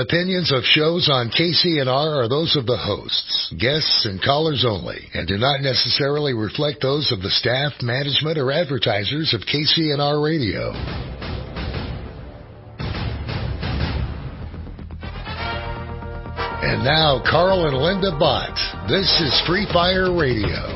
Opinions of shows on KCNR are those of the hosts, guests, and callers only, and do not necessarily reflect those of the staff, management, or advertisers of KCNR Radio. And now, Carl and Linda Bott. This is Free Fire Radio.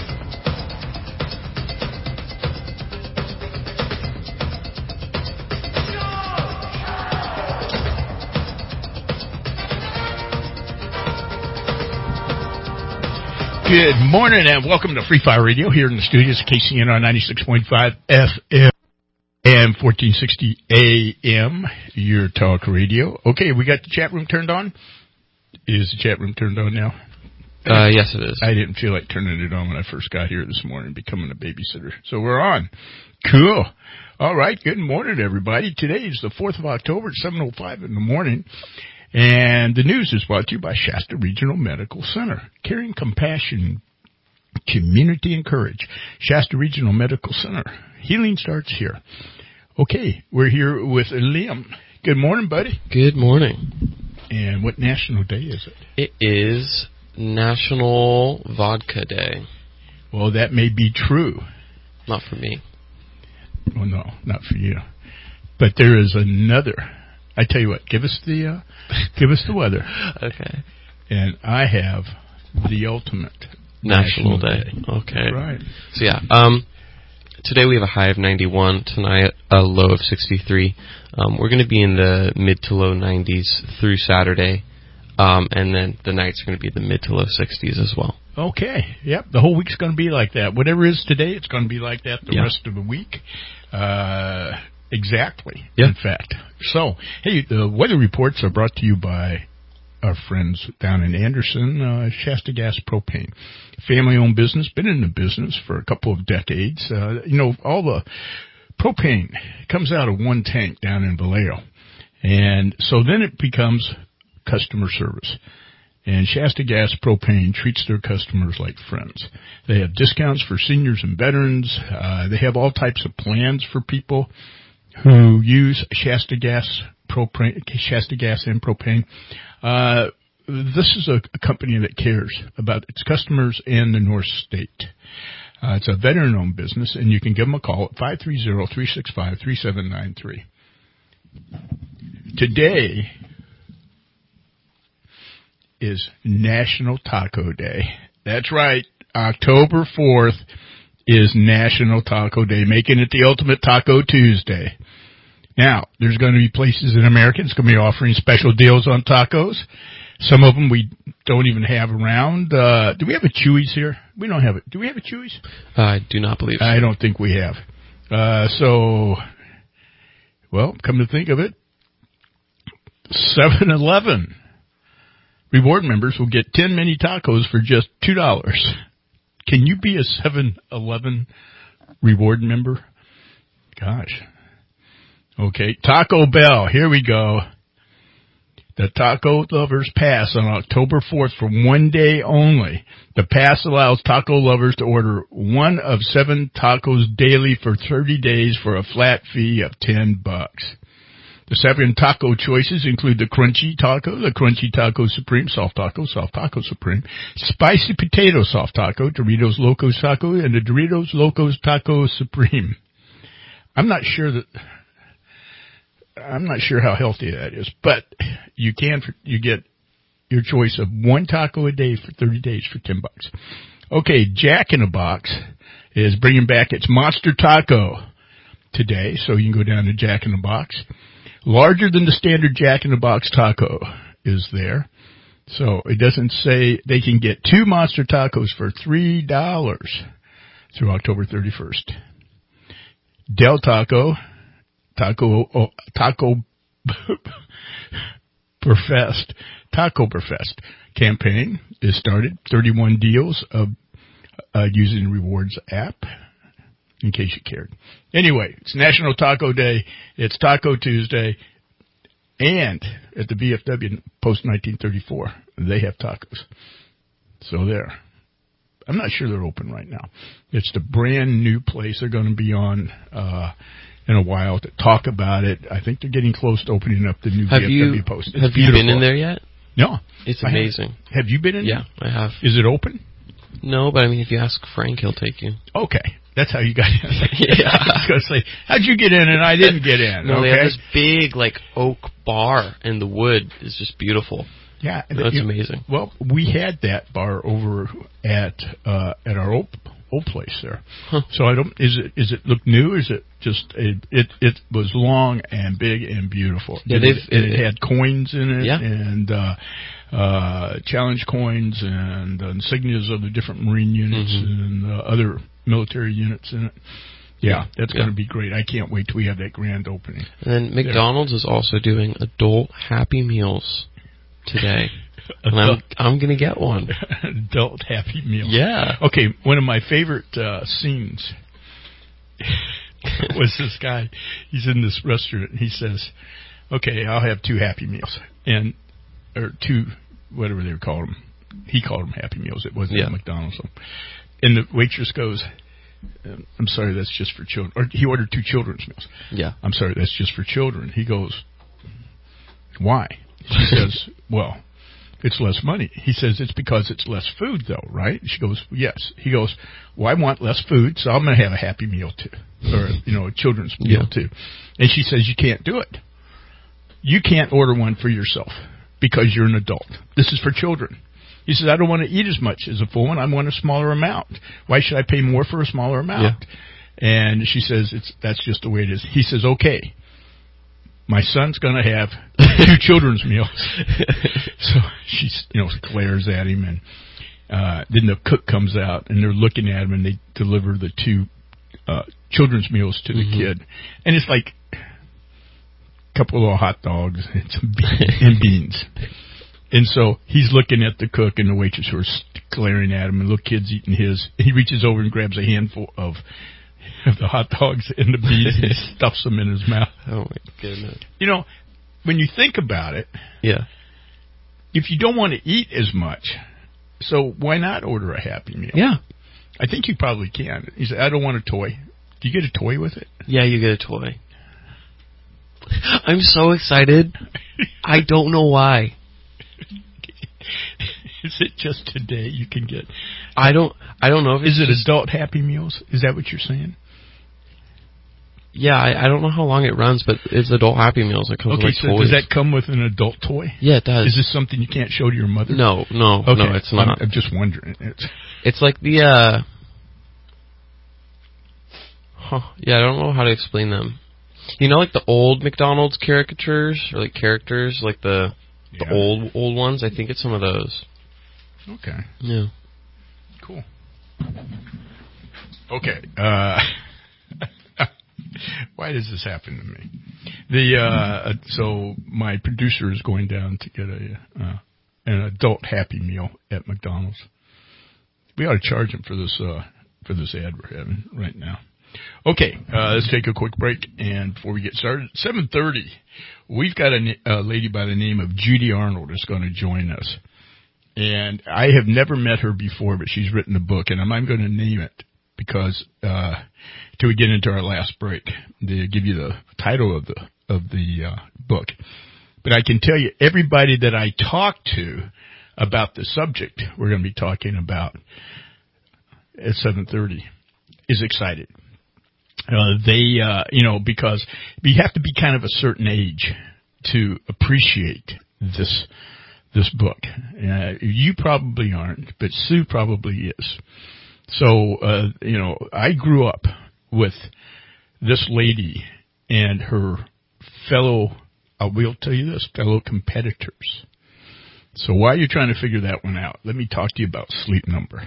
Good morning and welcome to Free Fire Radio here in the studios of KCNR 96.5 FM and 1460 AM, your talk radio. Okay, we got the chat room turned on. Is the chat room turned on now? Yes, it is. I didn't feel like turning it on when I first got here this morning, becoming a babysitter. So we're on. Cool. All right, good morning, everybody. Today is the 4th of October at 7:05 in the morning. And the news is brought to you by Shasta Regional Medical Center. Caring compassion, community and courage. Shasta Regional Medical Center. Healing starts here. Okay, we're here with Liam. Good morning, buddy. Good morning. And what national day is it? It is National Vodka Day. Well, that may be true. Not for me. Oh, no, not for you. But there is another. I tell you what, give us the weather. Okay. And I have the ultimate National Day. Okay. Right. So yeah, today we have a high of 91, tonight a low of 63. We're going to be in the mid to low 90s through Saturday, and then the night's going to be the mid to low 60s as well. Okay. Yep. The whole week's going to be like that. Whatever is today, it's going to be like that the rest of the week. Exactly. Yeah. In fact. So, hey, the weather reports are brought to you by our friends down in Anderson, Shasta Gas Propane. Family-owned business, been in the business for a couple of decades. All the propane comes out of one tank down in Vallejo. And so then it becomes customer service. And Shasta Gas Propane treats their customers like friends. They have discounts for seniors and veterans. They have all types of plans for people who use Shasta Gas and propane. This is a company that cares about its customers and the North State. It's a veteran-owned business, and you can give them a call at 530-365-3793. Today is National Taco Day. That's right. October 4th is National Taco Day, making it the ultimate Taco Tuesday. Now, there's going to be places in America that's going to be offering special deals on tacos. Some of them we don't even have around. Do we have a Chuy's here? We don't have it. Do we have a Chuy's? I do not believe so. I don't think we have. Come to think of it, 7-Eleven reward members will get 10 mini tacos for just $2. Can you be a 7-Eleven reward member? Gosh. Okay, Taco Bell. Here we go. The Taco Lovers Pass on October 4th for one day only. The pass allows taco lovers to order one of 7 tacos daily for 30 days for a flat fee of $10. The 7 taco choices include the Crunchy Taco Supreme, Soft Taco Supreme, Spicy Potato Soft Taco, Doritos Locos Taco, and the Doritos Locos Taco Supreme. I'm not sure how healthy that is, but you get your choice of one taco a day for 30 days for $10. Okay, Jack in the Box is bringing back its Monster Taco today, so you can go down to Jack in the Box. Larger than the standard Jack in the Box taco is there. So it doesn't say they can get 2 Monster Tacos for $3 through October 31st. Del Taco Burfest campaign is started. 31 deals of using the rewards app, in case you cared. Anyway, it's National Taco Day. It's Taco Tuesday. And at the VFW post-1934, they have tacos. So there. I'm not sure they're open right now. It's the brand new place. They're going to be on in a while to talk about it. I think they're getting close to opening up the new VFW post. It's have beautiful. You been in there yet? No. It's amazing. Have you been in there? Yeah, I have. Is it open? No, but I mean, if you ask Frank, he'll take you. Okay. That's how you got in. Yeah. I was going to say, how'd you get in and I didn't get in? No, okay. they have this big, like, oak bar, and the wood is just beautiful. Yeah. That's amazing. Well, we had that bar over at our old place there. Huh. So is it look new? Is it just it was long and big and beautiful. Yeah, it had coins in it. Yeah. And challenge coins and insignias of the different Marine units and other military units in it. Yeah, that's going to be great. I can't wait till we have that grand opening. And then McDonald's is also doing adult Happy Meals today. And I'm going to get one. Adult Happy Meal. Yeah. Okay, one of my favorite scenes was this guy. He's in this restaurant, and he says, okay, I'll have 2 Happy Meals. Or 2, whatever they called them. He called them Happy Meals. It wasn't McDonald's. And the waitress goes, I'm sorry, that's just for children. Or he ordered 2 children's meals. Yeah. I'm sorry, that's just for children. He goes, why? She says, well, it's less money. He says, it's because it's less food, though, right? She goes, yes. He goes, well, I want less food, so I'm going to have a Happy Meal, too. Or, a children's meal, too. And she says, you can't do it. You can't order one for yourself because you're an adult. This is for children. He says, I don't want to eat as much as a full one. I want a smaller amount. Why should I pay more for a smaller amount? Yeah. And she says, that's just the way it is. He says, okay, my son's going to have 2 children's meals. So she, glares at him, and then the cook comes out, and they're looking at him, and they deliver the 2 children's meals to the kid. And it's like a couple of little hot dogs and some beans. And so he's looking at the cook and the waitress who are glaring at him, and the little kid's eating his. He reaches over and grabs a handful of the hot dogs and the beans and stuffs them in his mouth. Oh, my goodness. When you think about it, if you don't want to eat as much, so why not order a Happy Meal? Yeah. I think you probably can. He said, I don't want a toy. Do you get a toy with it? Yeah, you get a toy. I'm so excited. I don't know why. Is it just today you can get? I don't know if it's adult Happy Meals? Is that what you're saying? Yeah, I don't know how long it runs, but it's adult Happy Meals. It comes with toys. Does that come with an adult toy? Yeah, it does. Is this something you can't show to your mother? No, no, it's not. I'm just wondering. It's like the yeah, I don't know how to explain them. Like the old McDonald's caricatures or like characters, like the old ones. I think it's some of those. Okay. Yeah. Cool. Okay. Why does this happen to me? So my producer is going down to get an adult Happy Meal at McDonald's. We ought to charge him for this ad we're having right now. Okay, let's take a quick break, and before we get started, 7:30, we've got a lady by the name of Judy Arnold is going to join us. And I have never met her before, but she's written a book, and I'm going to name it because till we get into our last break, to give you the title of the book. But I can tell you, everybody that I talk to about the subject we're going to be talking about at 7:30 is excited. Because you have to be kind of a certain age to appreciate this book. You probably aren't, but Sue probably is. So, I grew up with this lady and her fellow competitors. So while you're trying to figure that one out, let me talk to you about Sleep Number.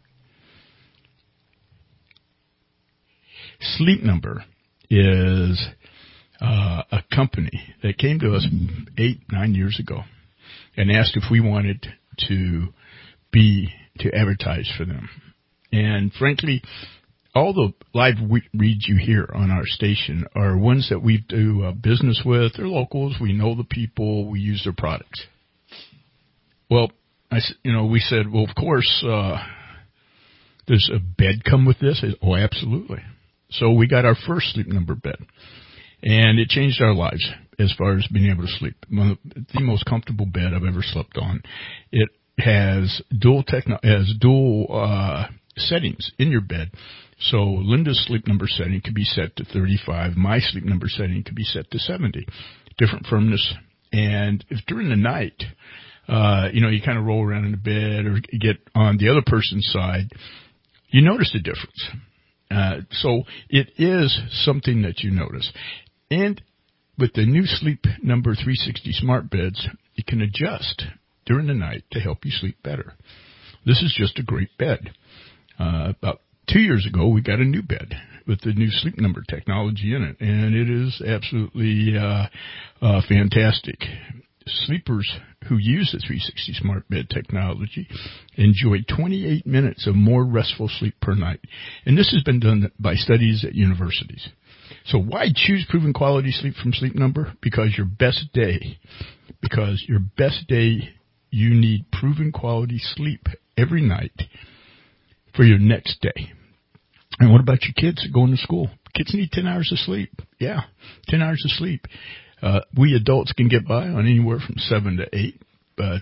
Sleep Number is a company that came to us 8-9 years ago and asked if we wanted to advertise for them. And frankly, all the live reads you hear on our station are ones that we do business with. They're locals. We know the people. We use their products. Well, we said, well, of course, does a bed come with this? Oh, absolutely. So we got our first Sleep Number bed, and it changed our lives as far as being able to sleep. The most comfortable bed I've ever slept on. It has dual settings in your bed. So Linda's Sleep Number setting could be set to 35. My Sleep Number setting could be set to 70. Different firmness. And if during the night, you kind of roll around in the bed or get on the other person's side, you notice the difference. So it is something that you notice. And with the new Sleep Number 360 smart beds, you can adjust during the night to help you sleep better. This is just a great bed. About 2 years ago, we got a new bed with the new Sleep Number technology in it, and it is absolutely fantastic. Sleepers who use the 360 smart bed technology enjoy 28 minutes of more restful sleep per night. And this has been done by studies at universities. So why choose proven quality sleep from Sleep Number? Because your best day, you need proven quality sleep every night for your next day. And what about your kids going to school? Kids need 10 hours of sleep. Yeah, 10 hours of sleep. We adults can get by on anywhere from 7 to 8, but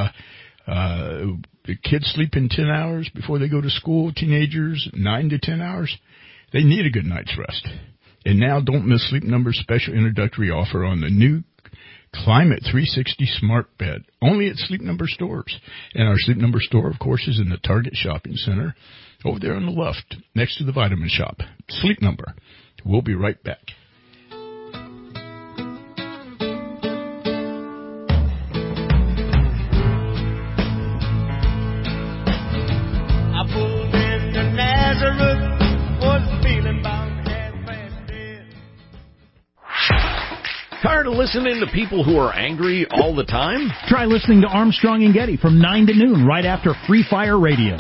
the kids sleep in 10 hours before they go to school. Teenagers, 9 to 10 hours. They need a good night's rest. And now don't miss Sleep Number's special introductory offer on the new Climate 360 Smart Bed, only at Sleep Number stores. And our Sleep Number store, of course, is in the Target Shopping Center over there on the left, next to the Vitamin Shop. Sleep Number. We'll be right back. I pulled into Nazareth, was feeling about half-past dead. Tired of listening to people who are angry all the time? Try listening to Armstrong and Getty from 9 to noon right after Free Fire Radio.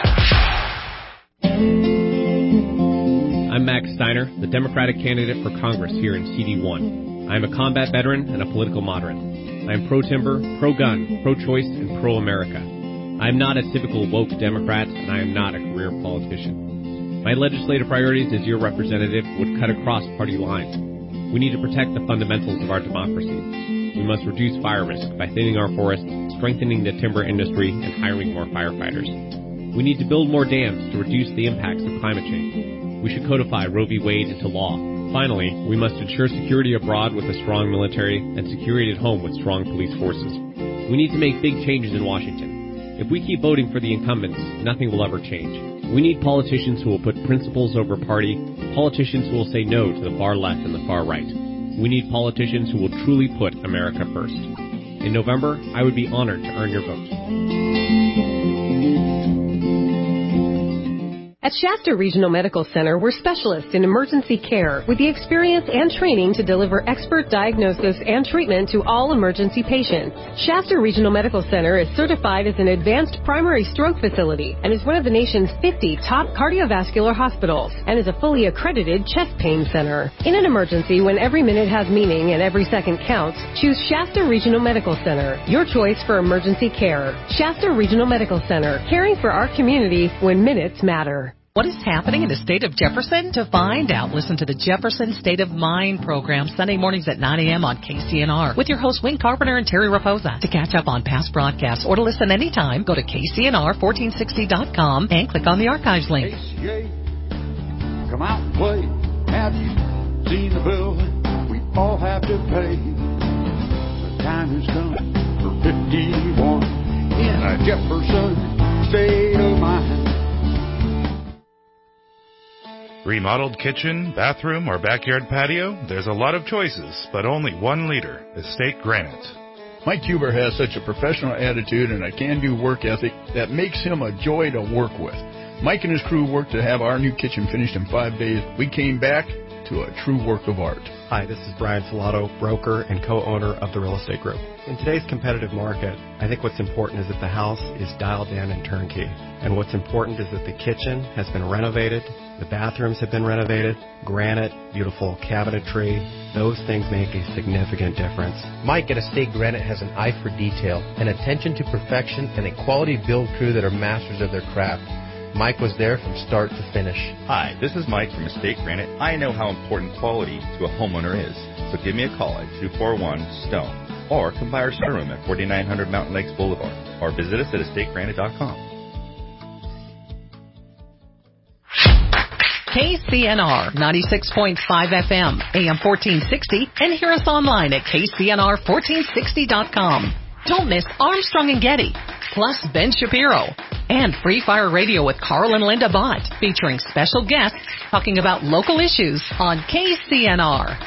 I'm Max Steiner, the Democratic candidate for Congress here in CD1. I am a combat veteran and a political moderate. I am pro-timber, pro-gun, pro-choice, and pro-America. I am not a typical woke Democrat, and I am not a career politician. My legislative priorities as your representative would cut across party lines. We need to protect the fundamentals of our democracy. We must reduce fire risk by thinning our forests, strengthening the timber industry, and hiring more firefighters. We need to build more dams to reduce the impacts of climate change. We should codify Roe v. Wade into law. Finally, we must ensure security abroad with a strong military and security at home with strong police forces. We need to make big changes in Washington. If we keep voting for the incumbents, nothing will ever change. We need politicians who will put principles over party, politicians who will say no to the far left and the far right. We need politicians who will truly put America first. In November, I would be honored to earn your vote. At Shasta Regional Medical Center, we're specialists in emergency care with the experience and training to deliver expert diagnosis and treatment to all emergency patients. Shasta Regional Medical Center is certified as an advanced primary stroke facility and is one of the nation's 50 top cardiovascular hospitals and is a fully accredited chest pain center. In an emergency, when every minute has meaning and every second counts, choose Shasta Regional Medical Center, your choice for emergency care. Shasta Regional Medical Center, caring for our community when minutes matter. What is happening in the state of Jefferson? To find out, listen to the Jefferson State of Mind program Sunday mornings at 9 a.m. on KCNR with your hosts Wayne Carpenter and Terry Raposa. To catch up on past broadcasts or to listen anytime, go to KCNR1460.com and click on the archives link. ACA, come out and play. Have you seen the bill we all have to pay? The time has come for 51 in a Jefferson State of Mind. Remodeled kitchen, bathroom, or backyard patio? There's a lot of choices, but only one leader, Estate Granite. Mike Huber has such a professional attitude and a can-do work ethic that makes him a joy to work with. Mike and his crew worked to have our new kitchen finished in 5 days. We came back to a true work of art. Hi, this is Brian Salato, broker and co-owner of the Real Estate Group. In today's competitive market, I think what's important is that the house is dialed in and turnkey. And what's important is that the kitchen has been renovated, the bathrooms have been renovated, granite, beautiful cabinetry. Those things make a significant difference. Mike at Estate Granite has an eye for detail, an attention to perfection, and a quality build crew that are masters of their craft. Mike was there from start to finish. Hi, this is Mike from Estate Granite. I know how important quality to a homeowner is, so give me a call at 241-STONE or come by our showroom at 4900 Mountain Lakes Boulevard or visit us at estategranite.com. KCNR 96.5 FM, AM 1460, and hear us online at KCNR1460.com. Don't miss Armstrong and Getty, plus Ben Shapiro, and Free Fire Radio with Carl and Linda Bott, featuring special guests talking about local issues on KCNR.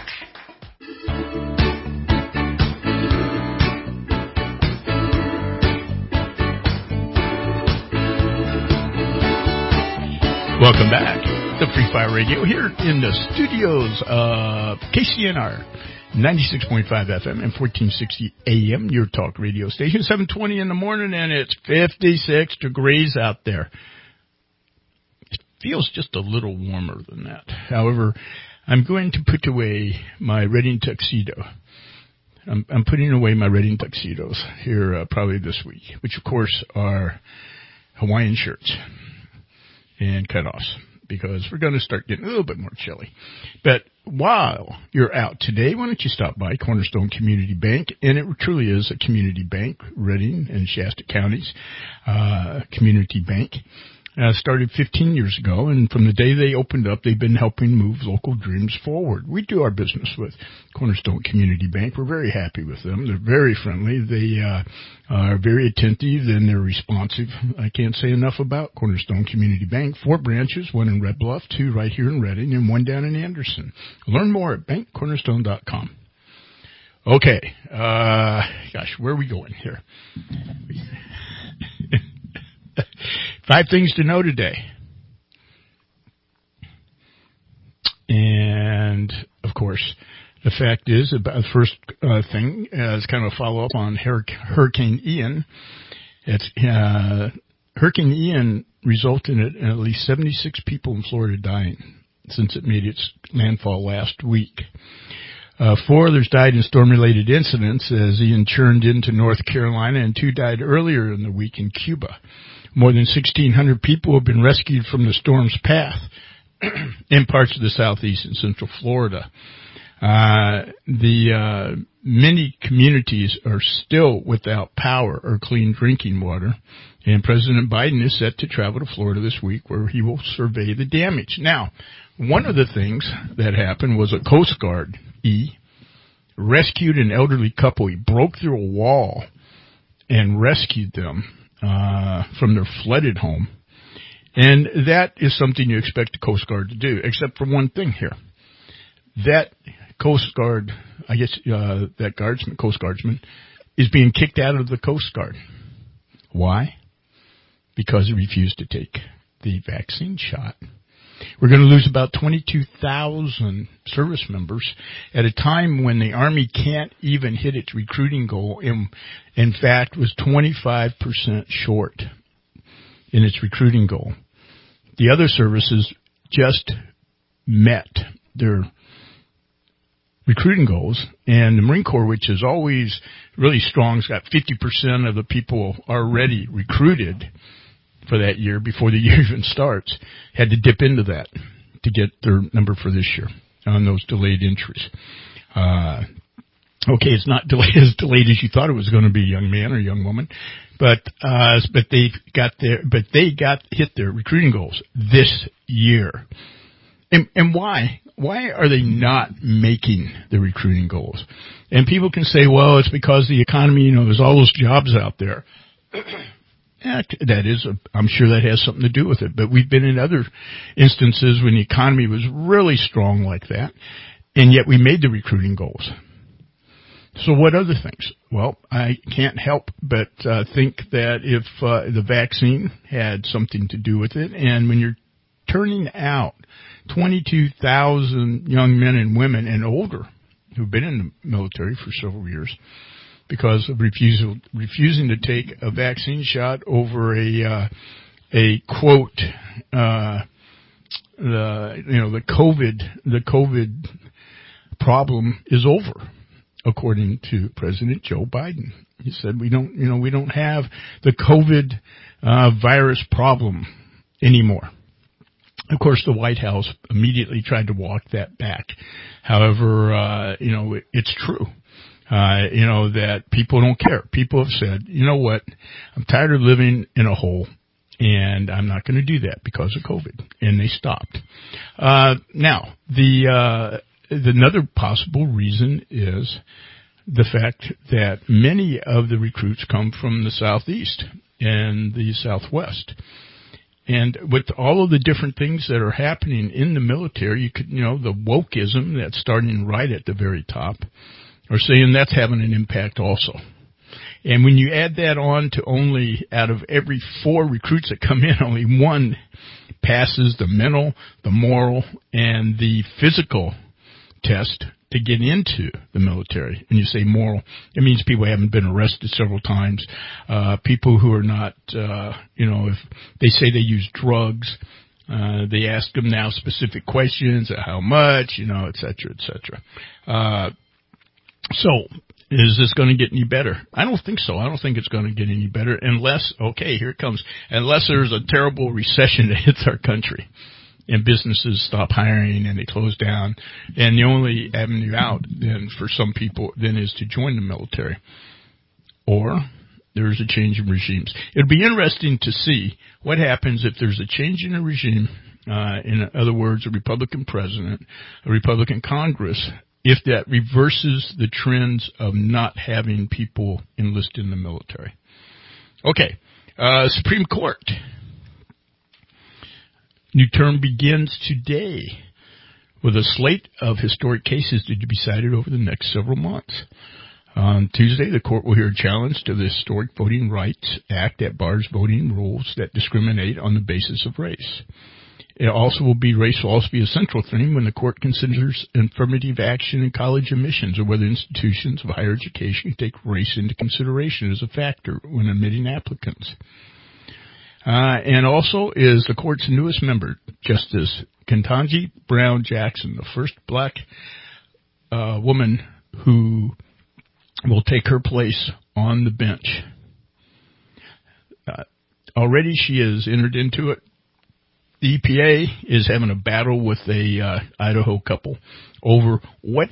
Welcome back to Free Fire Radio here in the studios of KCNR 96.5 FM and 1460 AM, your talk radio station. 7:20 in the morning, and it's 56 degrees out there. It feels just a little warmer than that. However, I'm going to put away my Reading tuxedo. I'm putting away my Reading tuxedos here probably this week, which of course are Hawaiian shirts and cutoffs, because we're going to start getting a little bit more chilly. But while you're out today, why don't you stop by Cornerstone Community Bank? And it truly is a community bank, Reading and Shasta Counties community bank. Started 15 years ago, and from the day they opened up, they've been helping move local dreams forward. We do our business with Cornerstone Community Bank. We're very happy with them. They're very friendly. They are very attentive, and they're responsive. I can't say enough about Cornerstone Community Bank. 4 branches, 1 in Red Bluff, 2 right here in Reading, and 1 down in Anderson. Learn more at bankcornerstone.com. Okay. Gosh, where are we going here? 5 things to know today. And, of course, the fact is, about the first thing is kind of a follow-up on Hurricane Ian. Hurricane Ian resulted in at least 76 people in Florida dying since it made its landfall last week. 4 others died in storm-related incidents as Ian churned into North Carolina, and 2 died earlier in the week in Cuba. More than 1,600 people have been rescued from the storm's path in parts of the southeast and central Florida. Many communities are still without power or clean drinking water, and President Biden is set to travel to Florida this week where he will survey the damage. Now, one of the things that happened was a Coast Guard rescued an elderly couple. He broke through a wall and rescued them from their flooded home. And that is something you expect the Coast Guard to do, except for one thing here. That Coast Guard, I guess that Coast Guardsman, is being kicked out of the Coast Guard. Why? Because he refused to take the vaccine shot. We're going to lose about 22,000 service members at a time when the Army can't even hit its recruiting goal. In fact, was 25% short in its recruiting goal. The other services just met their recruiting goals, and the Marine Corps, which is always really strong, has got 50% of the people already recruited for that year before the year even starts, had to dip into that to get their number for this year on those delayed entries. Okay, it's not as delayed as you thought it was going to be, young man or young woman, but they hit their recruiting goals this year. And why? Why are they not making the recruiting goals? And people can say, well, it's because the economy, there's all those jobs out there. I'm sure that has something to do with it. But we've been in other instances when the economy was really strong like that, and yet we made the recruiting goals. So what other things? Well, I can't help but think that if the vaccine had something to do with it, and when you're turning out 22,000 young men and women and older who've been in the military for several years because of refusing to take a vaccine shot over a quote, the COVID problem is over, according to President Joe Biden. He said we don't have the COVID virus problem anymore. Of course, the White House immediately tried to walk that back. However, it's true. That people don't care. People have said, you know what, I'm tired of living in a hole, and I'm not going to do that because of COVID. And they stopped. Now, another possible reason is the fact that many of the recruits come from the Southeast and the Southwest. And with all of the different things that are happening in the military, the wokeism that's starting right at the very top, are saying that's having an impact also. And when you add that on to only out of every 4 recruits that come in, only 1 passes the mental, the moral, and the physical test to get into the military. And you say moral, it means people haven't been arrested several times, people who are not, if they say they use drugs, they ask them now specific questions, how much, et cetera, et cetera. So, is this going to get any better? I don't think so. I don't think it's going to get any better unless, okay, here it comes, unless there's a terrible recession that hits our country and businesses stop hiring and they close down. And the only avenue out then for some people then is to join the military. Or there's a change in regimes. It'll be interesting to see what happens if there's a change in a regime, in other words, a Republican president, a Republican Congress, if that reverses the trends of not having people enlist in the military. Okay, Supreme Court. New term begins today with a slate of historic cases to be decided over the next several months. On Tuesday, the court will hear a challenge to the Historic Voting Rights Act that bars voting rules that discriminate on the basis of race. It also will be race will also be a central theme when the court considers affirmative action in college admissions or whether institutions of higher education take race into consideration as a factor when admitting applicants. And also is the court's newest member, Justice Ketanji Brown Jackson, the first black woman who will take her place on the bench. Already she has entered into it. The EPA is having a battle with a Idaho couple over what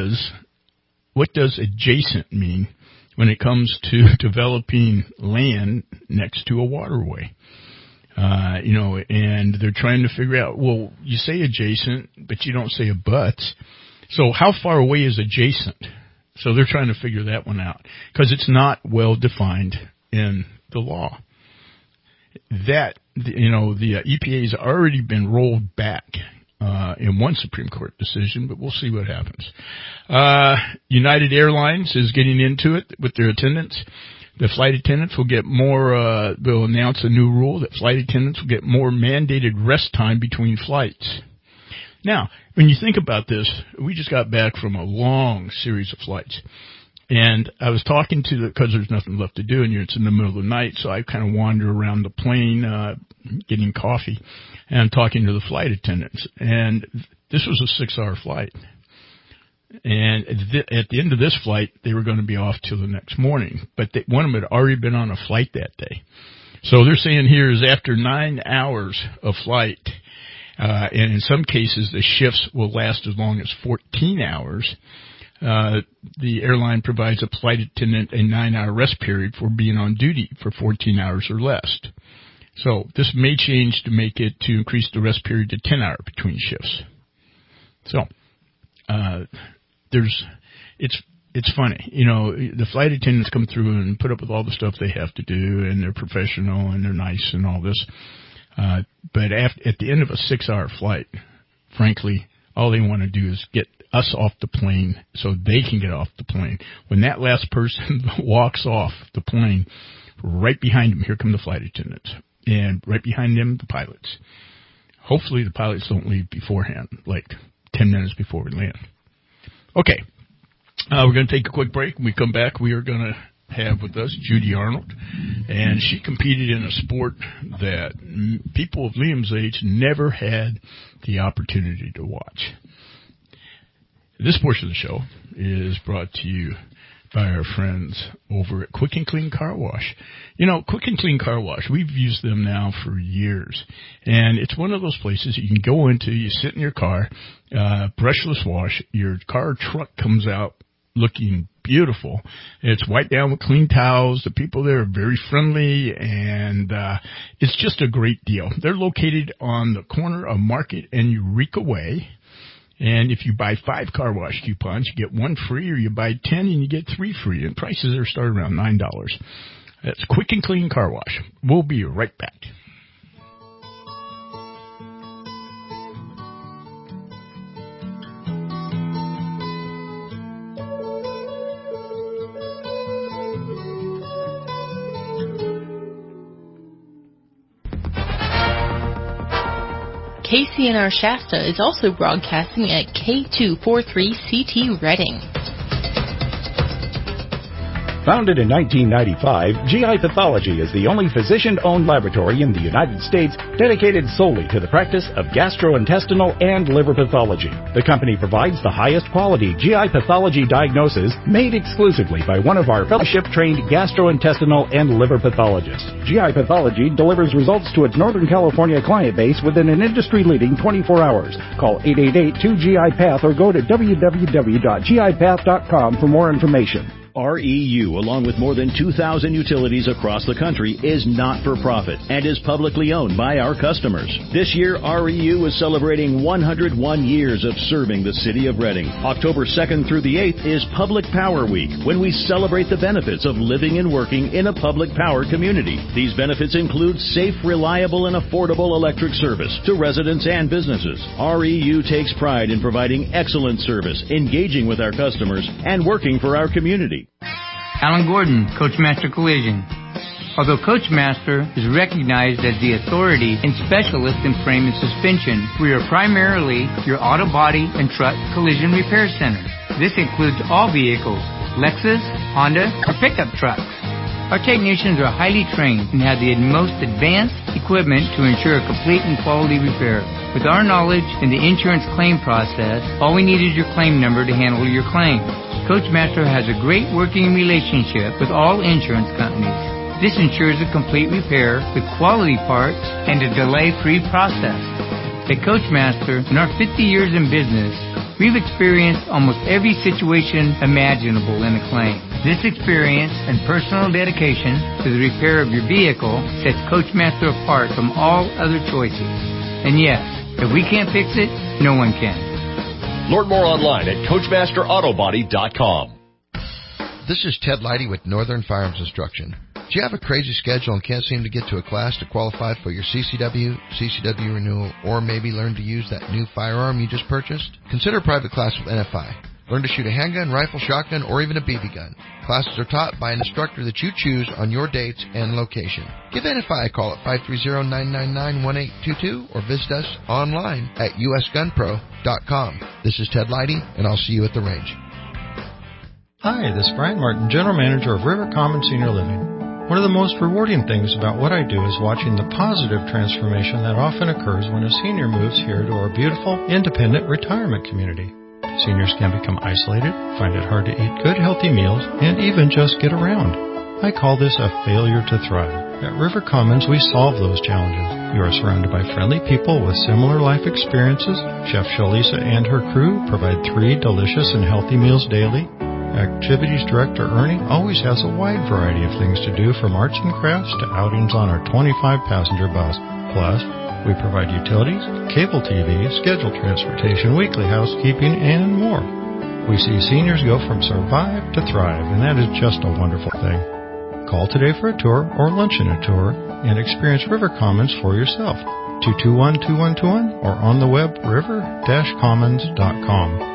does adjacent mean when it comes to developing land next to a waterway. And they're trying to figure out, well, you say adjacent, but you don't say abuts. So how far away is adjacent? So they're trying to figure that one out because it's not well defined in the law. That, the EPA has already been rolled back in one Supreme Court decision, but we'll see what happens. United Airlines is getting into it with their attendants. The flight attendants will get more, they'll announce a new rule that flight attendants will get more mandated rest time between flights. Now, when you think about this, we just got back from a long series of flights. And I was talking because there's nothing left to do, and it's in the middle of the night, so I kind of wander around the plane, getting coffee, and talking to the flight attendants. And this was a 6-hour flight. And at the end of this flight, they were going to be off till the next morning. But one of them had already been on a flight that day. So they're saying here is after 9 hours of flight, and in some cases the shifts will last as long as 14 hours, the airline provides a flight attendant a 9-hour rest period for being on duty for 14 hours or less. So this may change to make it to increase the rest period to 10 hours between shifts. So, it's funny, the flight attendants come through and put up with all the stuff they have to do, and they're professional and they're nice and all this. But at the end of a 6-hour flight, frankly, all they want to do is get us off the plane so they can get off the plane. When that last person walks off the plane, right behind them, here come the flight attendants. And right behind them, the pilots. Hopefully the pilots don't leave beforehand, like 10 minutes before we land. Okay. We're going to take a quick break. When we come back, we are going to have with us Judy Arnold. And she competed in a sport that people of Liam's age never had the opportunity to watch. This portion of the show is brought to you by our friends over at Quick and Clean Car Wash. You know, Quick and Clean Car Wash, we've used them now for years. And it's one of those places that you can go into, you sit in your car, brushless wash, your car or truck comes out looking beautiful. It's wiped down with clean towels. The people there are very friendly, and it's just a great deal. They're located on the corner of Market and Eureka Way. And if you buy 5 car wash coupons, you get 1 free, or you buy 10 and you get 3 free. And prices are starting around $9. That's Quick and Clean Car Wash. We'll be right back. KCNR Shasta is also broadcasting at K243CT Reading. Founded in 1995, GI Pathology is the only physician-owned laboratory in the United States dedicated solely to the practice of gastrointestinal and liver pathology. The company provides the highest quality GI pathology diagnosis made exclusively by one of our fellowship-trained gastrointestinal and liver pathologists. GI Pathology delivers results to its Northern California client base within an industry-leading 24 hours. Call 888-2GI-PATH or go to www.gipath.com for more information. REU, along with more than 2,000 utilities across the country, is not-for-profit and is publicly owned by our customers. This year, REU is celebrating 101 years of serving the city of Reading. October 2nd through the 8th is Public Power Week, when we celebrate the benefits of living and working in a public power community. These benefits include safe, reliable, and affordable electric service to residents and businesses. REU takes pride in providing excellent service, engaging with our customers, and working for our community. Alan Gordon, Coachmaster Collision. Although Coachmaster is recognized as the authority and specialist in frame and suspension, we are primarily your auto body and truck collision repair center. This includes all vehicles, Lexus, Honda, or pickup trucks. Our technicians are highly trained and have the most advanced equipment to ensure a complete and quality repair. With our knowledge in the insurance claim process, all we need is your claim number to handle your claim. Coachmaster has a great working relationship with all insurance companies. This ensures a complete repair with quality parts and a delay-free process. At Coachmaster, in our 50 years in business, we've experienced almost every situation imaginable in a claim. This experience and personal dedication to the repair of your vehicle sets Coachmaster apart from all other choices. And yes, if we can't fix it, no one can. Learn more online at CoachmasterAutobody.com. This is Ted Leidy with Northern Firearms Instruction. Do you have a crazy schedule and can't seem to get to a class to qualify for your CCW renewal, or maybe learn to use that new firearm you just purchased? Consider a private class with NFI. Learn to shoot a handgun, rifle, shotgun, or even a BB gun. Classes are taught by an instructor that you choose on your dates and location. Give NFI a call at 530-999-1822 or visit us online at usgunpro.com. This is Ted Leidy, and I'll see you at the range. Hi, this is Brian Martin, General Manager of River Common Senior Living. One of the most rewarding things about what I do is watching the positive transformation that often occurs when a senior moves here to our beautiful, independent retirement community. Seniors can become isolated, find it hard to eat good, healthy meals, and even just get around. I call this a failure to thrive. At River Commons, we solve those challenges. You are surrounded by friendly people with similar life experiences. Chef Shalisa and her crew provide 3 delicious and healthy meals daily. Activities Director Ernie always has a wide variety of things to do, from arts and crafts to outings on our 25-passenger bus. Plus, we provide utilities, cable TV, scheduled transportation, weekly housekeeping, and more. We see seniors go from survive to thrive, and that is just a wonderful thing. Call today for a tour or lunch and a tour and experience River Commons for yourself. 221-2121 or on the web river-commons.com.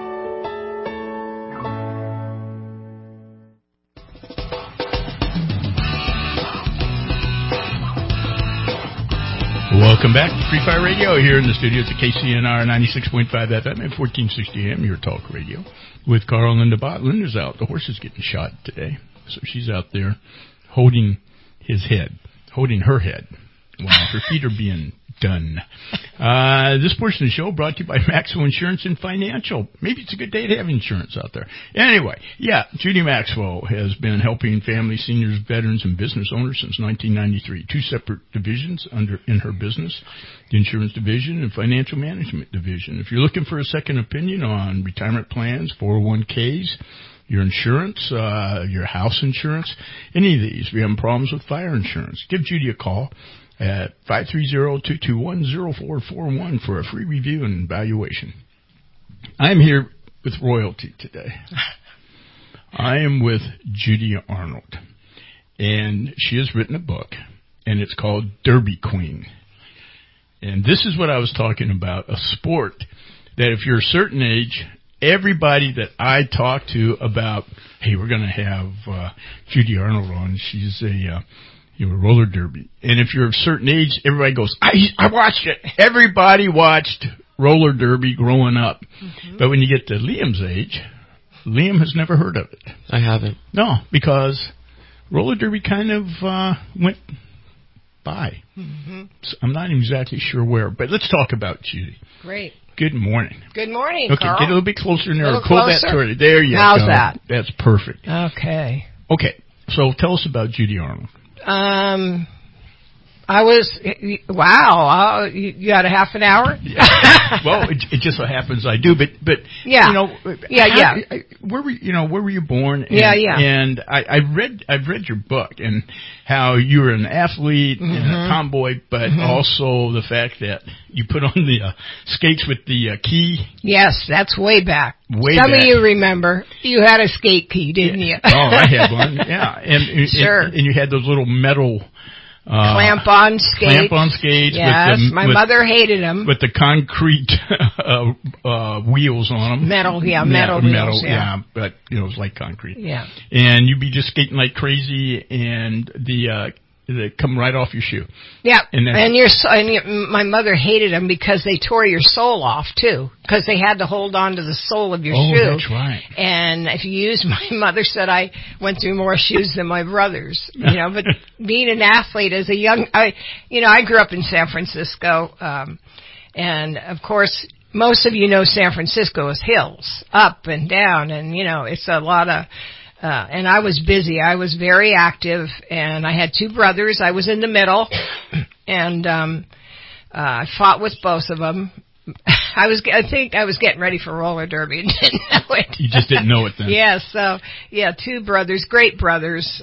Welcome back to Free Fire Radio here in the studios at KCNR 96.5 FM and 1460 AM, your talk radio, with Carl Linda Bott. Linda's out. The horse is getting shot today, so she's out there holding her head, while her feet are being Done. This portion of the show brought to you by Maxwell Insurance and Financial. Maybe it's a good day to have insurance out there. Anyway, yeah, Judy Maxwell has been helping families, seniors, veterans, and business owners since 1993. 2 separate divisions in her business, the insurance division and financial management division. If you're looking for a second opinion on retirement plans, 401ks, your insurance, your house insurance, any of these, if you're having problems with fire insurance, give Judy a call at 530-221-0441 for a free review and evaluation. I'm here with royalty today. I am with Judy Arnold, and she has written a book, and it's called Derby Queen. And this is what I was talking about, a sport that if you're a certain age, everybody that I talk to about, hey, we're going to have Judy Arnold on, she's a roller derby. And if you're of a certain age, everybody goes, I watched it. Everybody watched roller derby growing up. Mm-hmm. But when you get to Liam's age, Liam has never heard of it. I haven't. No, because roller derby kind of went by. Mm-hmm. So I'm not exactly sure where. But let's talk about Judy. Great. Good morning. Good morning, Okay, Carl. get a little bit closer in there. A little Pull closer? that toward you. There you How's go. that? That's perfect. Okay. Okay, so tell us about Judy Arnold. You got a half an hour? Yeah. Well, it just so happens I do, but yeah, you know, yeah. Where were you born? And, yeah. And I've read your book and how you were an athlete and a tomboy, but also the fact that you put on the skates with the key. Yes, that's way back. Some of you remember you had a skate key, didn't you? Oh, I had one. Yeah, and sure. And you had those little metal. Clamp-on skates. Yes, my mother hated them. With the concrete wheels on them. Metal wheels. Yeah, but it was like concrete. Yeah. And you'd be just skating like crazy, and they come right off your shoe. Yeah, and my mother hated them because they tore your sole off too, because they had to hold on to the sole of your shoe. Oh, that's right. And if you used, my mother said I went through more shoes than my brothers. But being an athlete as a young, I grew up in San Francisco, and of course, most of you know San Francisco is hills, up and down, and it's a lot of. And I was busy. I was very active, and I had 2 brothers. I was in the middle, and I fought with both of them. I think I was getting ready for roller derby and didn't know it. You just didn't know it then. Yeah. So 2 brothers, great brothers.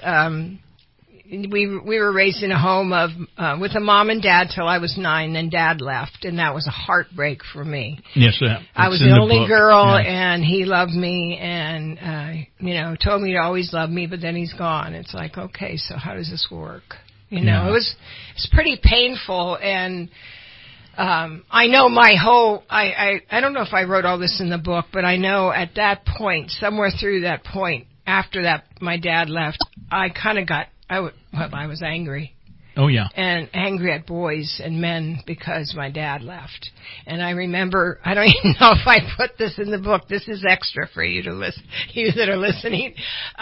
We were raised in a home of with a mom and dad till I was 9, then Dad left, and that was a heartbreak for me. Yes, I was the only girl, and he loved me, and told me to always love me, but then he's gone. It's like, okay, so how does this work? It's pretty painful, and I know my whole. I don't know if I wrote all this in the book, but I know at that point, somewhere through that point, after that, my dad left, I kind of got. I was angry. Oh, yeah. And angry at boys and men because my dad left. And I remember, I don't even know if I put this in the book. This is extra for you to listen, you that are listening.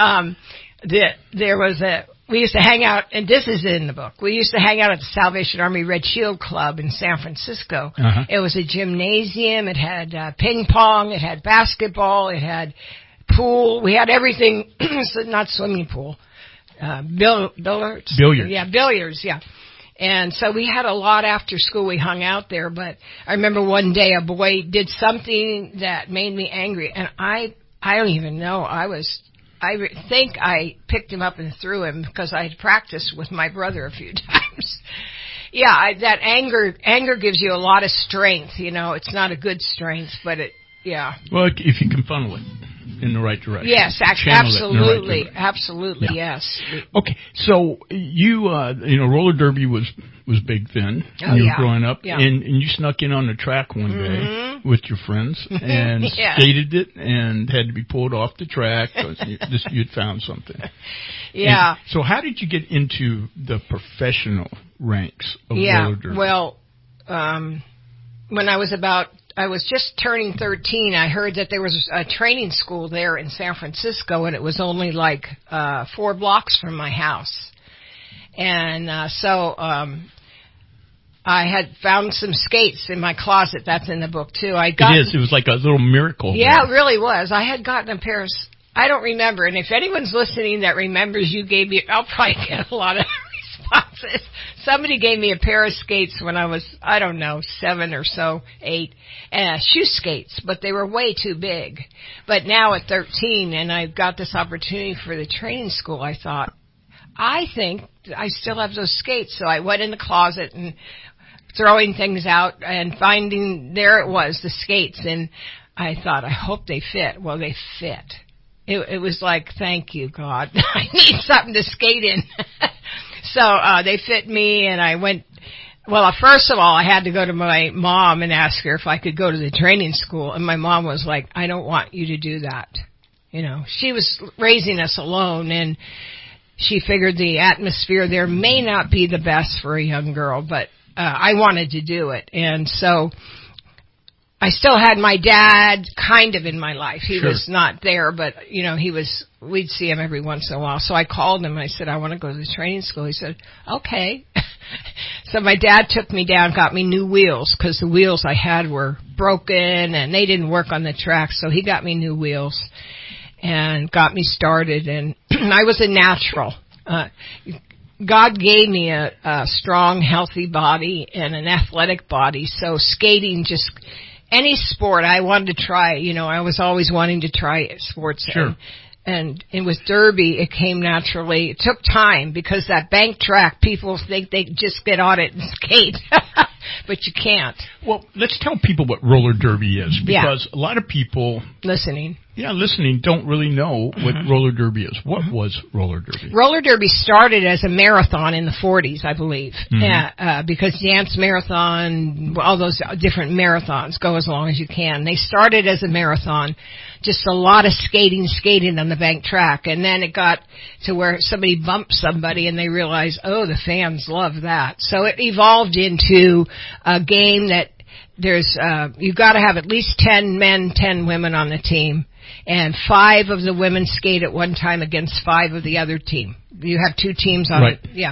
We used to hang out, and this is in the book. We used to hang out at the Salvation Army Red Shield Club in San Francisco. Uh-huh. It was a gymnasium. It had ping pong. It had basketball. It had pool. We had everything, not swimming pool. Billiards. Yeah, billiards, yeah. And so we had a lot after school. We hung out there, but I remember one day a boy did something that made me angry, and I don't even know. I think I picked him up and threw him because I had practiced with my brother a few times. Yeah, that anger gives you a lot of strength. It's not a good strength, but yeah. Well, if you can funnel it in the right direction. Yes, absolutely, right absolutely, yeah. Yes. Okay, so you, roller derby was big then when you were growing up, and you snuck in on the track one day with your friends and skated it and had to be pulled off the track because you'd found something. Yeah. And so how did you get into the professional ranks of roller derby? Well, when I was just turning 13, I heard that there was a training school there in San Francisco, and it was only like 4 blocks from my house. And so I had found some skates in my closet. That's in the book, too. It is. It was like a little miracle. Yeah, it really was. I had gotten a pair of... I don't remember. And if anyone's listening that remembers, you gave me... I'll probably get a lot of responses. Somebody gave me a pair of skates when I was, 7 or so, 8. Shoe skates, but they were way too big. But now at 13, and I've got this opportunity for the training school, I thought, I think I still have those skates. So I went in the closet and throwing things out and finding, there it was, the skates. And I thought, I hope they fit. Well, they fit. It was like, thank you, God. I need something to skate in. So they fit me, and I went. Well, first of all, I had to go to my mom and ask her if I could go to the training school. And my mom was like, I don't want you to do that. She was raising us alone, and she figured the atmosphere there may not be the best for a young girl, but I wanted to do it. And so I still had my dad kind of in my life. He was not there, but, we'd see him every once in a while. So I called him and I said, I want to go to the training school. He said, okay. So my dad took me down, got me new wheels, because the wheels I had were broken and they didn't work on the track. So he got me new wheels and got me started. And I was a natural. God gave me a strong, healthy body and an athletic body. So skating just... Any sport I wanted to try, I was always wanting to try sports. Sure. And with Derby, it came naturally. It took time because that bank track, people think they just get on it and skate. But you can't. Well, let's tell people what roller derby is, because a lot of people... Listening, don't really know what roller derby is. What was roller derby? Roller derby started as a marathon in the 40s, I believe, because dance marathon, all those different marathons go as long as you can. They started as a marathon, just a lot of skating on the bank track, and then it got to where somebody bumped somebody and they realized, oh, the fans love that. So it evolved into a game that there's you've got to have at least 10 men, 10 women on the team, and 5 of the women skate at one time against 5 of the other team. You have 2 teams on it. Yeah.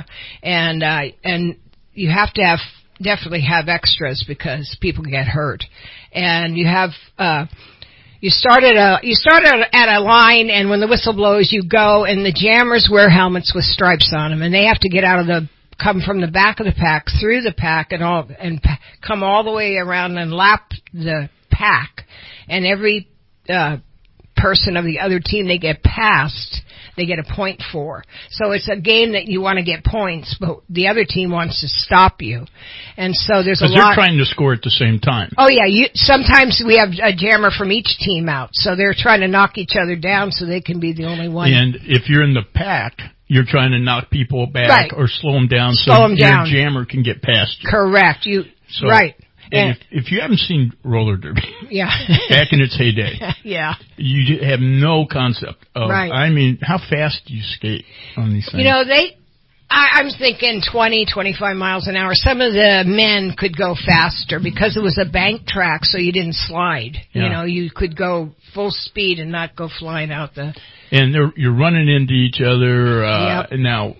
And you have to definitely have extras because people get hurt. And you have you start at a line, and when the whistle blows, you go, and the jammers wear helmets with stripes on them, and they have to come from the back of the pack, through the pack, and come all the way around and lap the pack. And every person of the other team they get past, they get a point for. So it's a game that you want to get points, but the other team wants to stop you. And so there's a lot... Because they're trying to score at the same time. Oh, yeah. Sometimes we have a jammer from each team out, so they're trying to knock each other down so they can be the only one. And if you're in the pack... You're trying to knock people back or slow them down your jammer can get past you. Correct. Right. And if you haven't seen roller derby, back in its heyday, you have no concept of. I mean, how fast do you skate on these things? I'm thinking 20, 25 miles an hour. Some of the men could go faster because it was a bank track, so you didn't slide. Yeah. You could go full speed and not go flying out the... And you're running into each other. Now,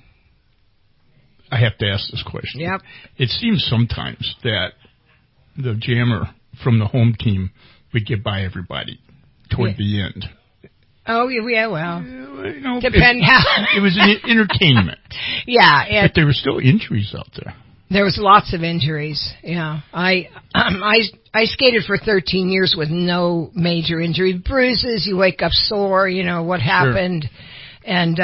I have to ask this question. Yep. It seems sometimes that the jammer from the home team would get by everybody toward the end. Oh, yeah, well, depend how. It was an entertainment. Yeah. But there were still injuries out there. There was lots of injuries, yeah. I skated for 13 years with no major injury. Bruises, you wake up sore, what happened. Sure. And,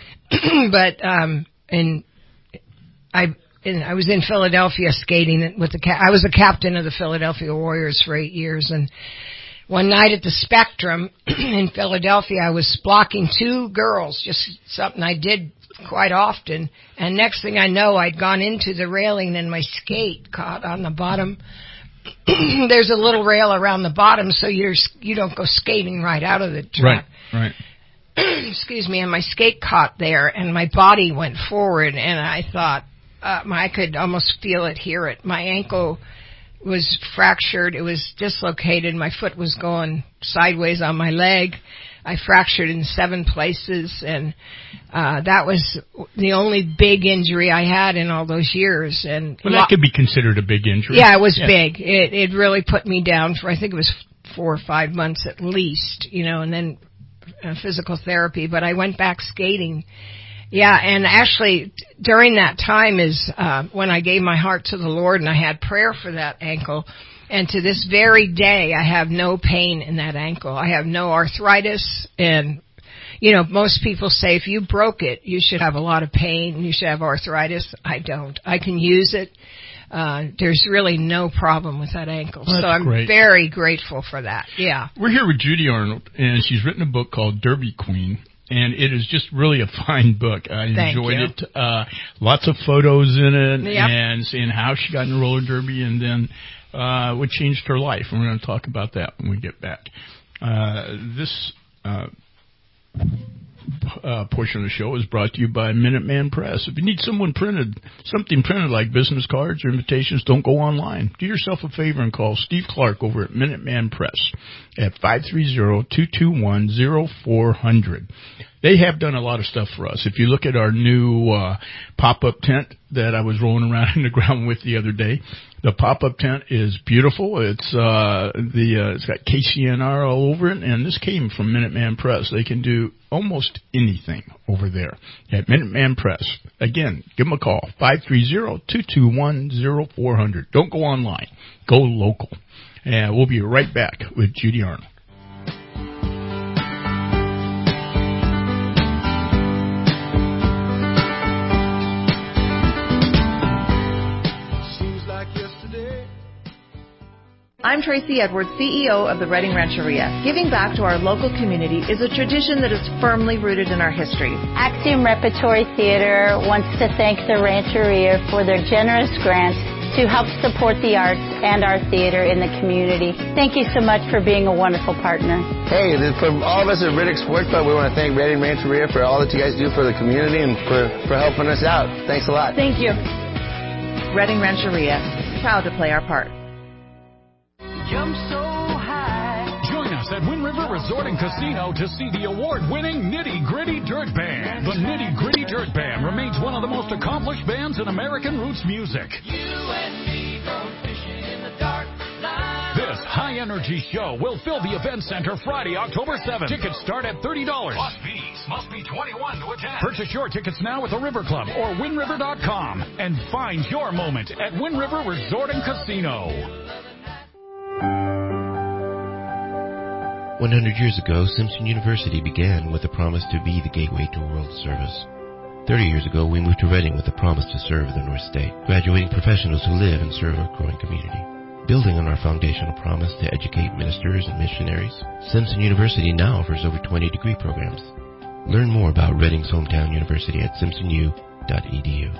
I was in Philadelphia skating with I was the captain of the Philadelphia Warriors for 8 years, and one night at the Spectrum in Philadelphia, I was blocking 2 girls, just something I did quite often. And next thing I know, I'd gone into the railing and my skate caught on the bottom. There's a little rail around the bottom, so you don't go skating right out of the track. Right. Excuse me. And my skate caught there, and my body went forward, and I thought I could almost feel it, hear it. My ankle was fractured. It was dislocated. My foot was going sideways on my leg. I fractured in 7 places, and that was the only big injury I had in all those years. And well, that could be considered a big injury. Yeah, it was big. It really put me down for, I think it was 4 or 5 months at least, and then physical therapy. But I went back skating. Yeah, and actually during that time is when I gave my heart to the Lord, and I had prayer for that ankle. And to this very day, I have no pain in that ankle. I have no arthritis. And, most people say if you broke it, you should have a lot of pain. You should have arthritis. I don't. I can use it. There's really no problem with that ankle. Well, so I'm very grateful for that. Yeah. We're here with Judy Arnold, and she's written a book called Derby Queen. And it is just really a fine book. I enjoyed it. Lots of photos in it, and seeing how she got in roller derby, and then what changed her life. And we're going to talk about that when we get back. This portion of the show is brought to you by Minuteman Press. If you need something printed like business cards or invitations, don't go online. Do yourself a favor and call Steve Clark over at Minuteman Press at 530-221-0400. They have done a lot of stuff for us. If you look at our new pop-up tent that I was rolling around in the ground with the other day, the pop-up tent is beautiful. It's it's got KCNR all over it, and this came from Minuteman Press. They can do almost anything over there at Minuteman Press. Again, give them a call, 530-221-0400. Don't go online. Go local. And we'll be right back with Judy Arnold. I'm Tracy Edwards, CEO of the Reading Rancheria. Giving back to our local community is a tradition that is firmly rooted in our history. Axiom Repertory Theater wants to thank the Rancheria for their generous grants to help support the arts and our theater in the community. Thank you so much for being a wonderful partner. Hey, from all of us at Riddick Sports Club, we want to thank Reading Rancheria for all that you guys do for the community and for helping us out. Thanks a lot. Thank you. Reading Rancheria, proud to play our part. Jump so high. Join us at Wind River Resort and Casino to see the award-winning Nitty Gritty Dirt Band. The Nitty Gritty Dirt Band remains one of the most accomplished bands in American roots music. You and me going fishing in the dark. This high-energy show will fill the event center Friday, October 7th. Tickets start at $30. Plus fees must be 21 to attend. Purchase your tickets now at the River Club or WindRiver.com and find your moment at Wind River Resort and Casino. 100 years ago, Simpson University began with a promise to be the gateway to world service. 30 years ago, we moved to Reading with a promise to serve the North State, graduating professionals who live and serve our growing community. Building on our foundational promise to educate ministers and missionaries, Simpson University now offers over 20 degree programs. Learn more about Reading's hometown university at simpsonu.edu.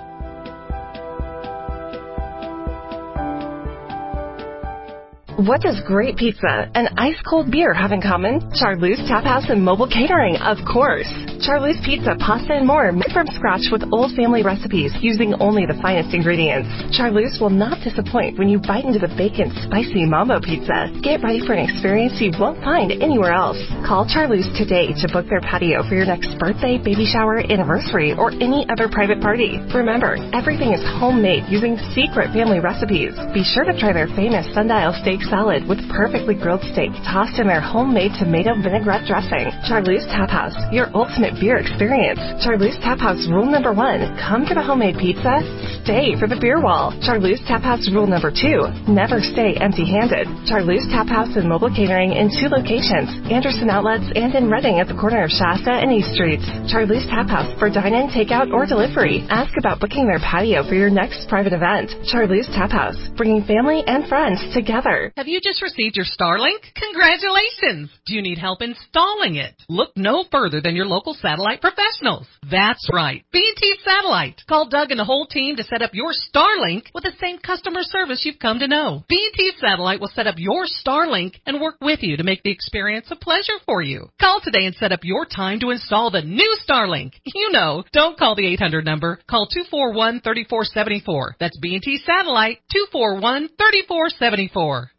What does great pizza and ice-cold beer have in common? Charlie's Tap House and Mobile Catering, of course. Charlie's Pizza, pasta, and more made from scratch with old family recipes using only the finest ingredients. Charlie's will not disappoint when you bite into the bacon spicy mambo pizza. Get ready for an experience you won't find anywhere else. Call Charlie's today to book their patio for your next birthday, baby shower, anniversary, or any other private party. Remember, everything is homemade using secret family recipes. Be sure to try their famous sundial steak salad with perfectly grilled steak tossed in their homemade tomato vinaigrette dressing. Charlie's Tap House, your ultimate beer experience. Charlie's Tap House rule number 1, come for the homemade pizza, stay for the beer wall. Charlie's Tap House rule number 2, never stay empty-handed. Charlie's Tap House and Mobile Catering in 2 locations, Anderson Outlets and in Reading at the corner of Shasta and East Streets. Charlie's Tap House for dine-in, takeout, or delivery. Ask about booking their patio for your next private event. Charlie's Tap House, bringing family and friends together. Have you just received your Starlink? Congratulations! Do you need help installing it? Look no further than your local satellite professionals. That's right, B&T Satellite. Call Doug and the whole team to set up your Starlink with the same customer service you've come to know. B&T Satellite will set up your Starlink and work with you to make the experience a pleasure for you. Call today and set up your time to install the new Starlink. You know, don't call the 800 number. Call 241-3474. That's B&T Satellite, 241-3474.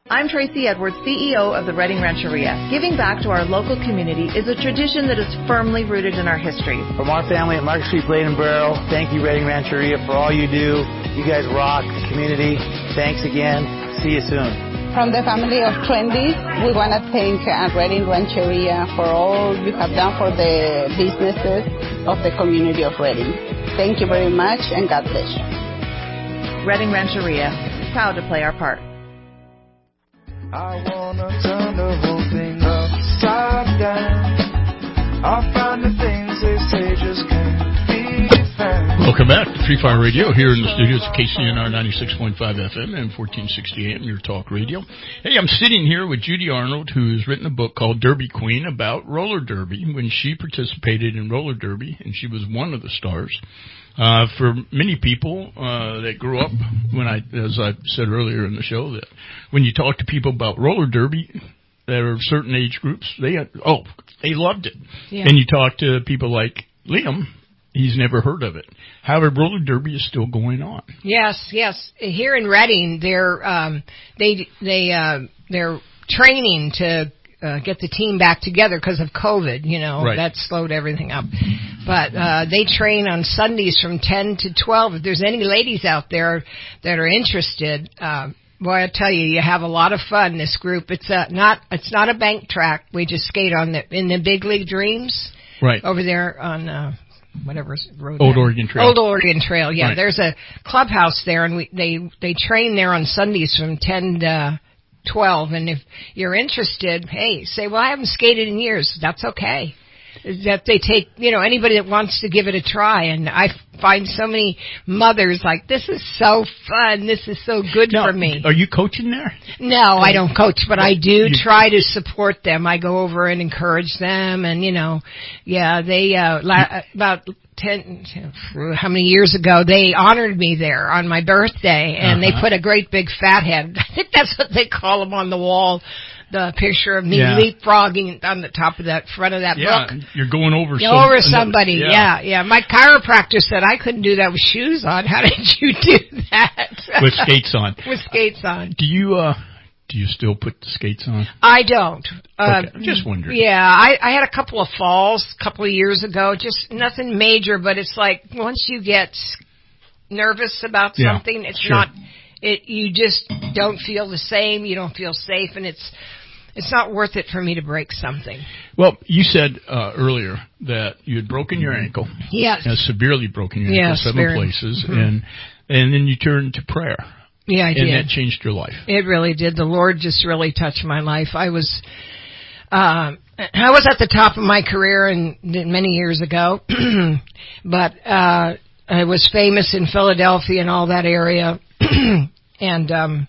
I'm Tracy Edwards, CEO of the Redding Rancheria. Giving back to our local community is a tradition that is firmly rooted in our history. From our family at Market Street Blade and Barrel, thank you, Redding Rancheria, for all you do. You guys rock the community. Thanks again. See you soon. From the family of Trendy, we want to thank Redding Rancheria for all you have done for the businesses of the community of Redding. Thank you very much, and God bless you. Redding Rancheria, proud to play our part. I wanna turn the whole thing upside down. I'll find the things they say just can't be found. Welcome back to Free Fire Radio here in the studios of KCNR 96.5 FM and 1460 AM, your talk radio. Hey, I'm sitting here with Judy Arnold, who has written a book called Derby Queen about roller derby when she participated in roller derby, and she was one of the stars. For many people that grew up, as I said earlier in the show, that when you talk to people about roller derby that are certain age groups, they loved it. Yeah. And you talk to people like Liam, he's never heard of it. However, roller derby is still going on. Yes. Here in Redding, they're training to get the team back together because of COVID, right. That slowed everything up. But they train on Sundays from 10 to 12. If there's any ladies out there that are interested, boy, I tell you, you have a lot of fun, this group. It's not a bank track. We just skate in the Big League Dreams. Right. Over there on whatever road. Old Oregon Trail. Old Oregon Trail, yeah. Right. There's a clubhouse there, and they train there on Sundays from 10 to 12, and if you're interested, hey, say, well, I haven't skated in years. That's okay. That they take, anybody that wants to give it a try, and I find so many mothers like, this is so fun, this is so good for me. Are you coaching there? No, I don't coach, but I do try to support them. I go over and encourage them, and they about 10, how many years ago, they honored me there on my birthday, and they put a great big fat head. I think that's what they call them on the wall. The picture of me leapfrogging on the top of that front of that book. You're going over somebody. Yeah. My chiropractor said I couldn't do that with shoes on. How did you do that? With skates on. With skates on. Do you still put the skates on? I don't. Okay. Just wondering. Yeah, I had a couple of falls a couple of years ago. Just nothing major, but it's like once you get nervous about something, it's not. You just don't feel the same. You don't feel safe, and it's not worth it for me to break something. Well, you said earlier that you had broken your ankle. Yes. Severely broken your ankle, 7 places, and then you turned to prayer. Yeah, I did. And that changed your life. It really did. The Lord just really touched my life. I was at the top of my career many years ago, but I was famous in Philadelphia and all that area, and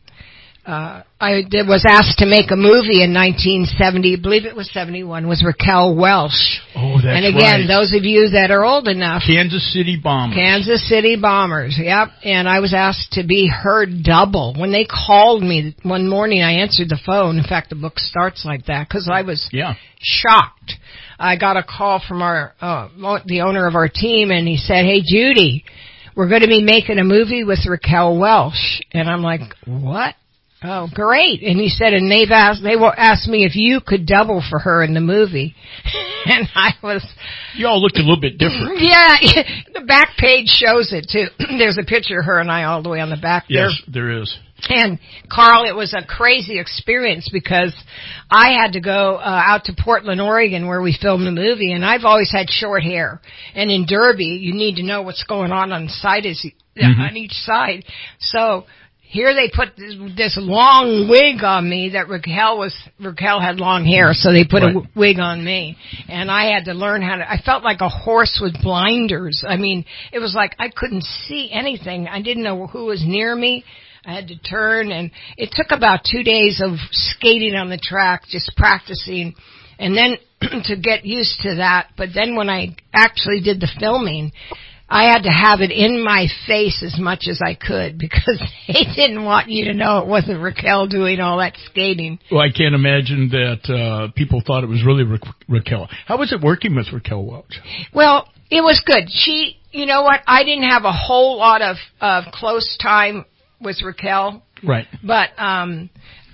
I was asked to make a movie in 1970, I believe it was 71, was Raquel Welch. Oh, that's right. And again, those of you that are old enough. Kansas City Bombers, yep. And I was asked to be her double. When they called me one morning, I answered the phone. In fact, the book starts like that because I was shocked. I got a call from the owner of our team, and he said, "Hey, Judy, we're going to be making a movie with Raquel Welch." And I'm like, "What?" "Oh, great." And he said, and they asked me if you could double for her in the movie. And you all looked a little bit different. Yeah, the back page shows it too. There's a picture of her and I all the way on the back there. Yes, there is. And Carl, it was a crazy experience because I had to go out to Portland, Oregon, where we filmed the movie, and I've always had short hair. And in Derby, you need to know what's going on the side on each side. So here they put this long wig on me that Raquel had long hair, so they put a wig on me. And I had to learn I felt like a horse with blinders. I mean, it was like I couldn't see anything. I didn't know who was near me. I had to turn, and it took about 2 days of skating on the track, just practicing, and then to get used to that. But then when I actually did the filming, I had to have it in my face as much as I could because they didn't want you to know it wasn't Raquel doing all that skating. Well, I can't imagine that people thought it was really Raquel. How was it working with Raquel Welch? Well, it was good. You know what? I didn't have a whole lot of close time with Raquel. Right. But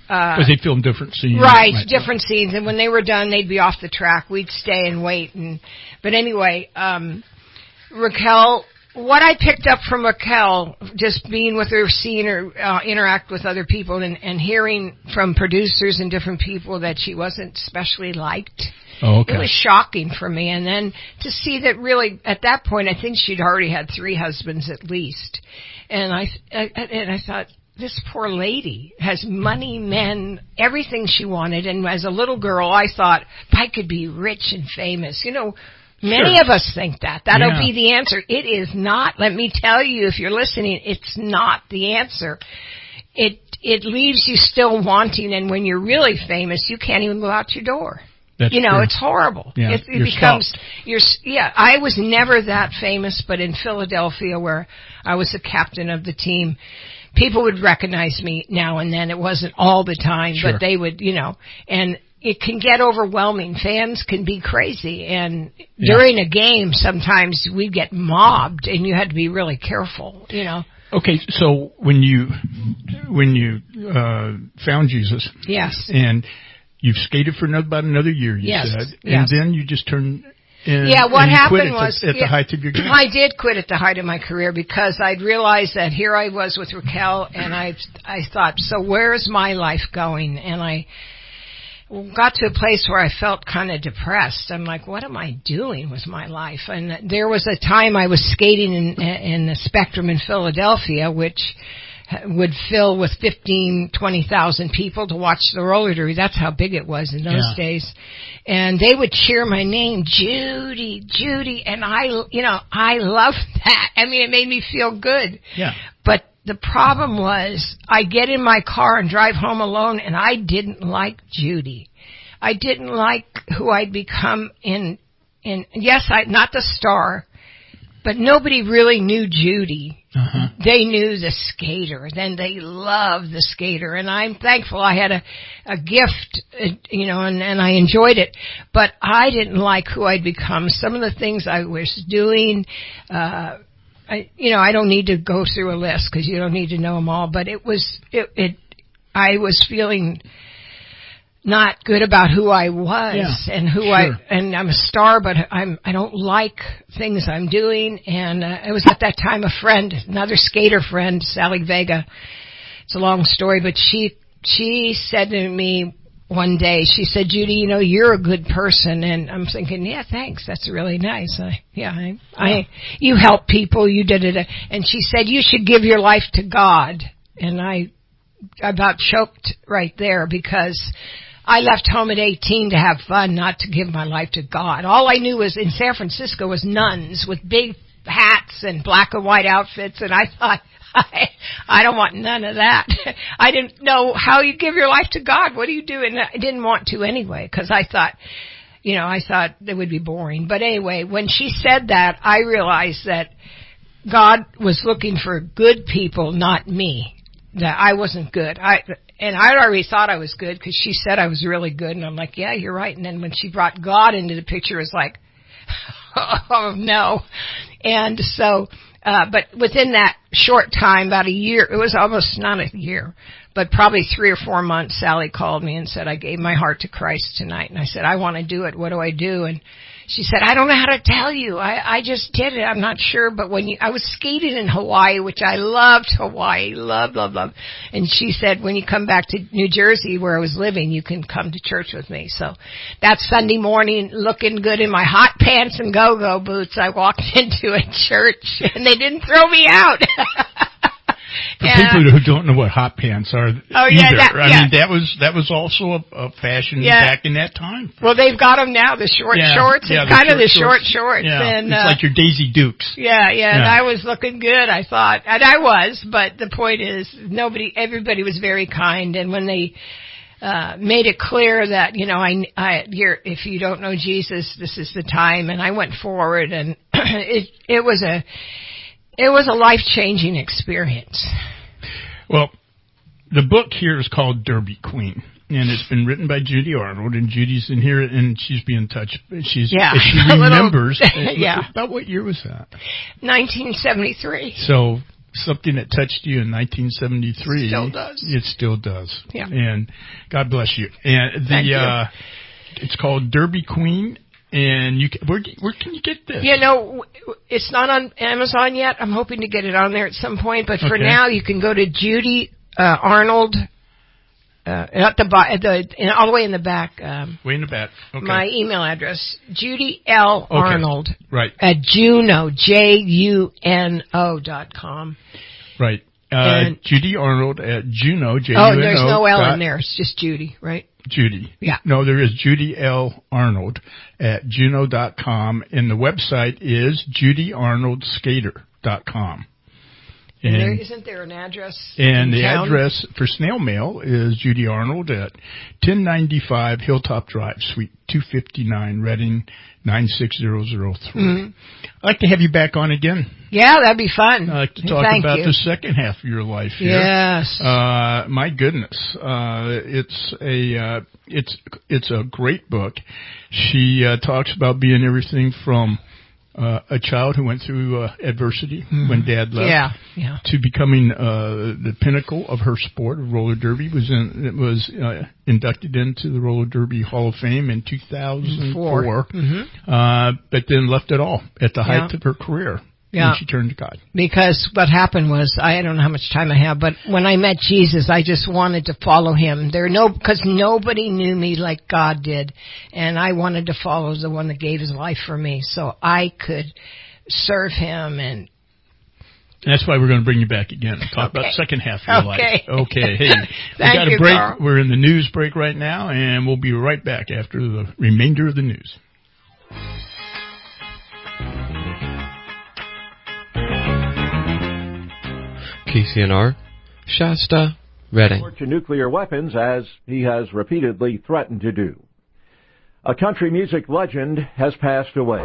Because they filmed different scenes. Right, different scenes. And when they were done, they'd be off the track. We'd stay and wait. But anyway, Raquel, what I picked up from Raquel, just being with her, seeing her interact with other people and hearing from producers and different people that she wasn't especially liked. Oh, okay. It was shocking for me. And then to see that really, at that point, I think she'd already had 3 husbands at least. And I thought, this poor lady has money, men, everything she wanted. And as a little girl, I thought, if I could be rich and famous, many of us think that. That'll be the answer. It is not. Let me tell you, if you're listening, it's not the answer. It leaves you still wanting, and when you're really famous, you can't even go out your door. That's true. It's horrible. Yeah, it becomes, I was never that famous, but in Philadelphia, where I was the captain of the team, people would recognize me now and then. It wasn't all the time, but they would, and it can get overwhelming. Fans can be crazy, and during a game, sometimes we'd get mobbed, and you had to be really careful, Okay, so when you found Jesus, yes, and you've skated for about another year, you said, and then you just turned. What happened was at the height of your game. I did quit at the height of my career because I'd realized that here I was with Raquel, and I thought, so where's my life going? And I got to a place where I felt kind of depressed. I'm like, what am I doing with my life? And there was a time I was skating in the Spectrum in Philadelphia, which would fill with 20,000 people to watch the roller derby. That's how big it was in those days. And they would cheer my name, Judy, Judy, and I loved that. I mean, it made me feel good. Yeah. But the problem was I get in my car and drive home alone, and I didn't like Judy. I didn't like who I'd become not the star, but nobody really knew Judy. Uh-huh. They knew the skater. Then they loved the skater. And I'm thankful I had a gift, and I enjoyed it. But I didn't like who I'd become. Some of the things I was doing, I don't need to go through a list because you don't need to know them all. But I was feeling not good about who I was and and I'm a star, but I don't like things I'm doing. And it was at that time another skater friend, Sally Vega. It's a long story, but she said to me one day, she said, Judy, you're a good person. And I'm thinking, yeah, thanks. That's really nice. You help people. You did it. And she said, you should give your life to God. And I about choked right there because I left home at 18 to have fun, not to give my life to God. All I knew was in San Francisco was nuns with big hats and black and white outfits, and I thought, I don't want none of that. I didn't know how you give your life to God. What do you do? And I didn't want to anyway, because I thought it would be boring. But anyway, when she said that, I realized that God was looking for good people, not me. That I wasn't good. And I'd already thought I was good because she said I was really good. And I'm like, yeah, you're right. And then when she brought God into the picture, it was like, oh, no. And so, but within that short time, about a year, it was almost not a year, but probably 3 or 4 months, Sally called me and said, I gave my heart to Christ tonight. And I said, I want to do it. What do I do? And she said, I don't know how to tell you. I just did it. I'm not sure. But I was skating in Hawaii, which I loved Hawaii. Love. And she said, when you come back to New Jersey where I was living, you can come to church with me. So that Sunday morning, looking good in my hot pants and go-go boots, I walked into a church and they didn't throw me out. For people who don't know what hot pants are, that was also a fashion back in that time. Well, they've got them now, the short shorts. It's kind of the short shorts. Yeah, and, it's like your Daisy Dukes. Yeah, and I was looking good, I thought. And I was, but the point is, everybody was very kind. And when they made it clear that, if you don't know Jesus, this is the time. And I went forward, and it was a life-changing experience. Well, the book here is called Derby Queen, and it's been written by Judy Arnold, and Judy's in here, and she's being touched. If she remembers. About what year was that? 1973. So something that touched you in 1973. Still does. It still does. Yeah. And God bless you. And Thank you. It's called Derby Queen. And where can you get this? It's not on Amazon yet. I'm hoping to get it on there at some point. But for Okay. now, you can go to Judy Arnold. At the all the way in the back. Way in the back. Okay. My email address, Judy L. Arnold. Right. At Juno, JUNO.com. Right. Judy Arnold at Juno, JUNO. Oh, there's no L in there. It's just Judy, right? Judy. Yeah. No, there is Judy L. Arnold at Juno.com, and the website is JudyArnoldSkater.com. And isn't there an address? And the town? address for snail mail is Judy Arnold at 1095 Hilltop Drive, Suite 259, Reading 96003. Mm-hmm. I'd like to have you back on again. Yeah, that'd be fun. I'd like to talk Thank about you. the second half of your life here. Yes. My goodness. It's a great book. She talks about being everything from a child who went through adversity when Dad left, yeah. to becoming the pinnacle of her sport of roller derby. Was inducted into the roller derby Hall of Fame in 2004, but then left it all at the height of her career. Yeah. When she turned to God. Because what happened was, I don't know how much time I have, but when I met Jesus, I just wanted to follow him. Because nobody knew me like God did, and I wanted to follow the one that gave his life for me, so I could serve him. And that's why we're going to bring you back again and talk about the second half of your life. Okay. Hey, we got a break. Carl. We're in the news break right now, and we'll be right back after the remainder of the news. KCNR, Shasta, Reading. To nuclear weapons, as he has repeatedly threatened to do. A country music legend has passed away.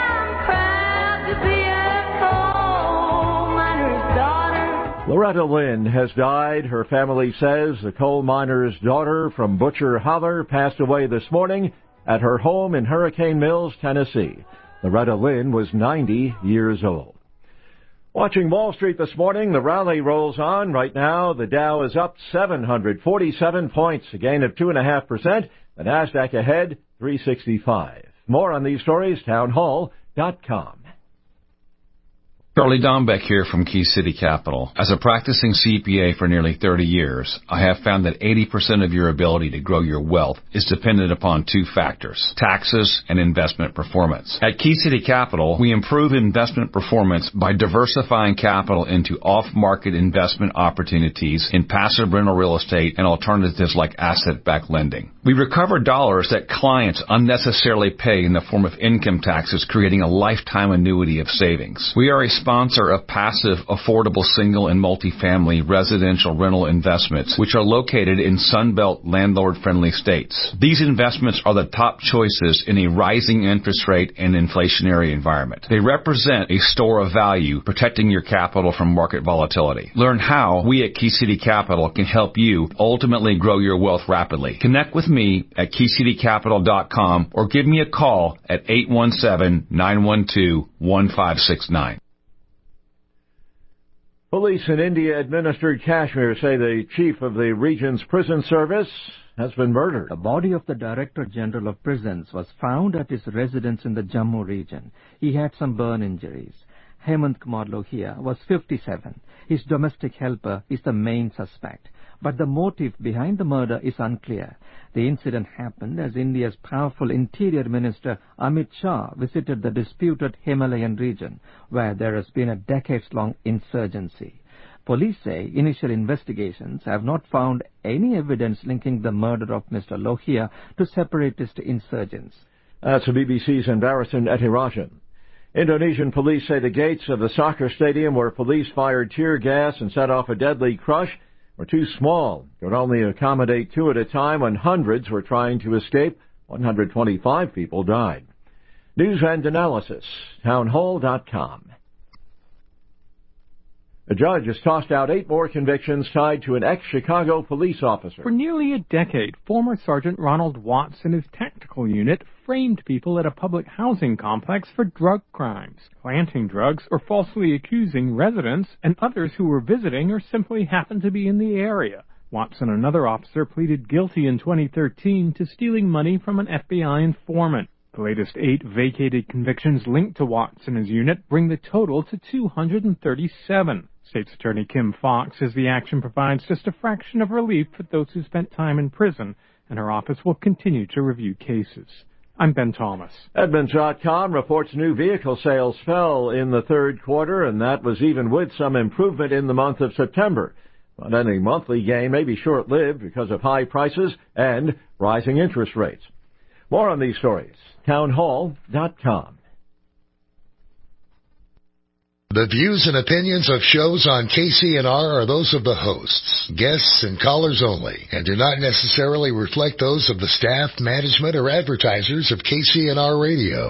Loretta Lynn has died. Her family says the coal miner's daughter from Butcher Holler passed away this morning at her home in Hurricane Mills, Tennessee. Loretta Lynn was 90 years old. Watching Wall Street this morning, the rally rolls on. Right now, the Dow is up 747 points, a gain of 2.5%. The Nasdaq ahead, 365. More on these stories, townhall.com. Charlie Dombeck here from Key City Capital. As a practicing CPA for nearly 30 years, I have found that 80% of your ability to grow your wealth is dependent upon two factors, taxes and investment performance. At Key City Capital, we improve investment performance by diversifying capital into off-market investment opportunities in passive rental real estate and alternatives like asset-backed lending. We recover dollars that clients unnecessarily pay in the form of income taxes, creating a lifetime annuity of savings. We are a sponsor of passive, affordable single and multifamily residential rental investments, which are located in Sunbelt landlord-friendly states. These investments are the top choices in a rising interest rate and inflationary environment. They represent a store of value, protecting your capital from market volatility. Learn how we at Key City Capital can help you ultimately grow your wealth rapidly. Connect with me at KeyCityCapital.com or give me a call at 817-912-1569. Police in India-administered Kashmir say the chief of the region's prison service has been murdered. The body of the Director General of Prisons was found at his residence in the Jammu region. He had some burn injuries. Hemant Kumar Lohia was 57. His domestic helper is the main suspect. But the motive behind the murder is unclear. The incident happened as India's powerful Interior Minister Amit Shah visited the disputed Himalayan region, where there has been a decades-long insurgency. Police say initial investigations have not found any evidence linking the murder of Mr. Lohia to separatist insurgents. That's BBC's Embarrassing Etirajan. Indonesian police say the gates of the soccer stadium where police fired tear gas and set off a deadly crush were too small. Could only accommodate 2 at a time when hundreds were trying to escape. 125 people died. News and analysis, townhall.com. A judge has tossed out 8 more convictions tied to an ex-Chicago police officer. For nearly a decade, former Sergeant Ronald Watts and his tactical unit framed people at a public housing complex for drug crimes, planting drugs or falsely accusing residents and others who were visiting or simply happened to be in the area. Watts and another officer pleaded guilty in 2013 to stealing money from an FBI informant. The latest 8 vacated convictions linked to Watts and his unit bring the total to 237. State's Attorney Kim Fox says the action provides just a fraction of relief for those who spent time in prison, and her office will continue to review cases. I'm Ben Thomas. Edmunds.com reports new vehicle sales fell in the third quarter, and that was even with some improvement in the month of September. But any monthly gain may be short-lived because of high prices and rising interest rates. More on these stories. Townhall.com. The views and opinions of shows on KCNR are those of the hosts, guests, and callers only, and do not necessarily reflect those of the staff, management, or advertisers of KCNR Radio.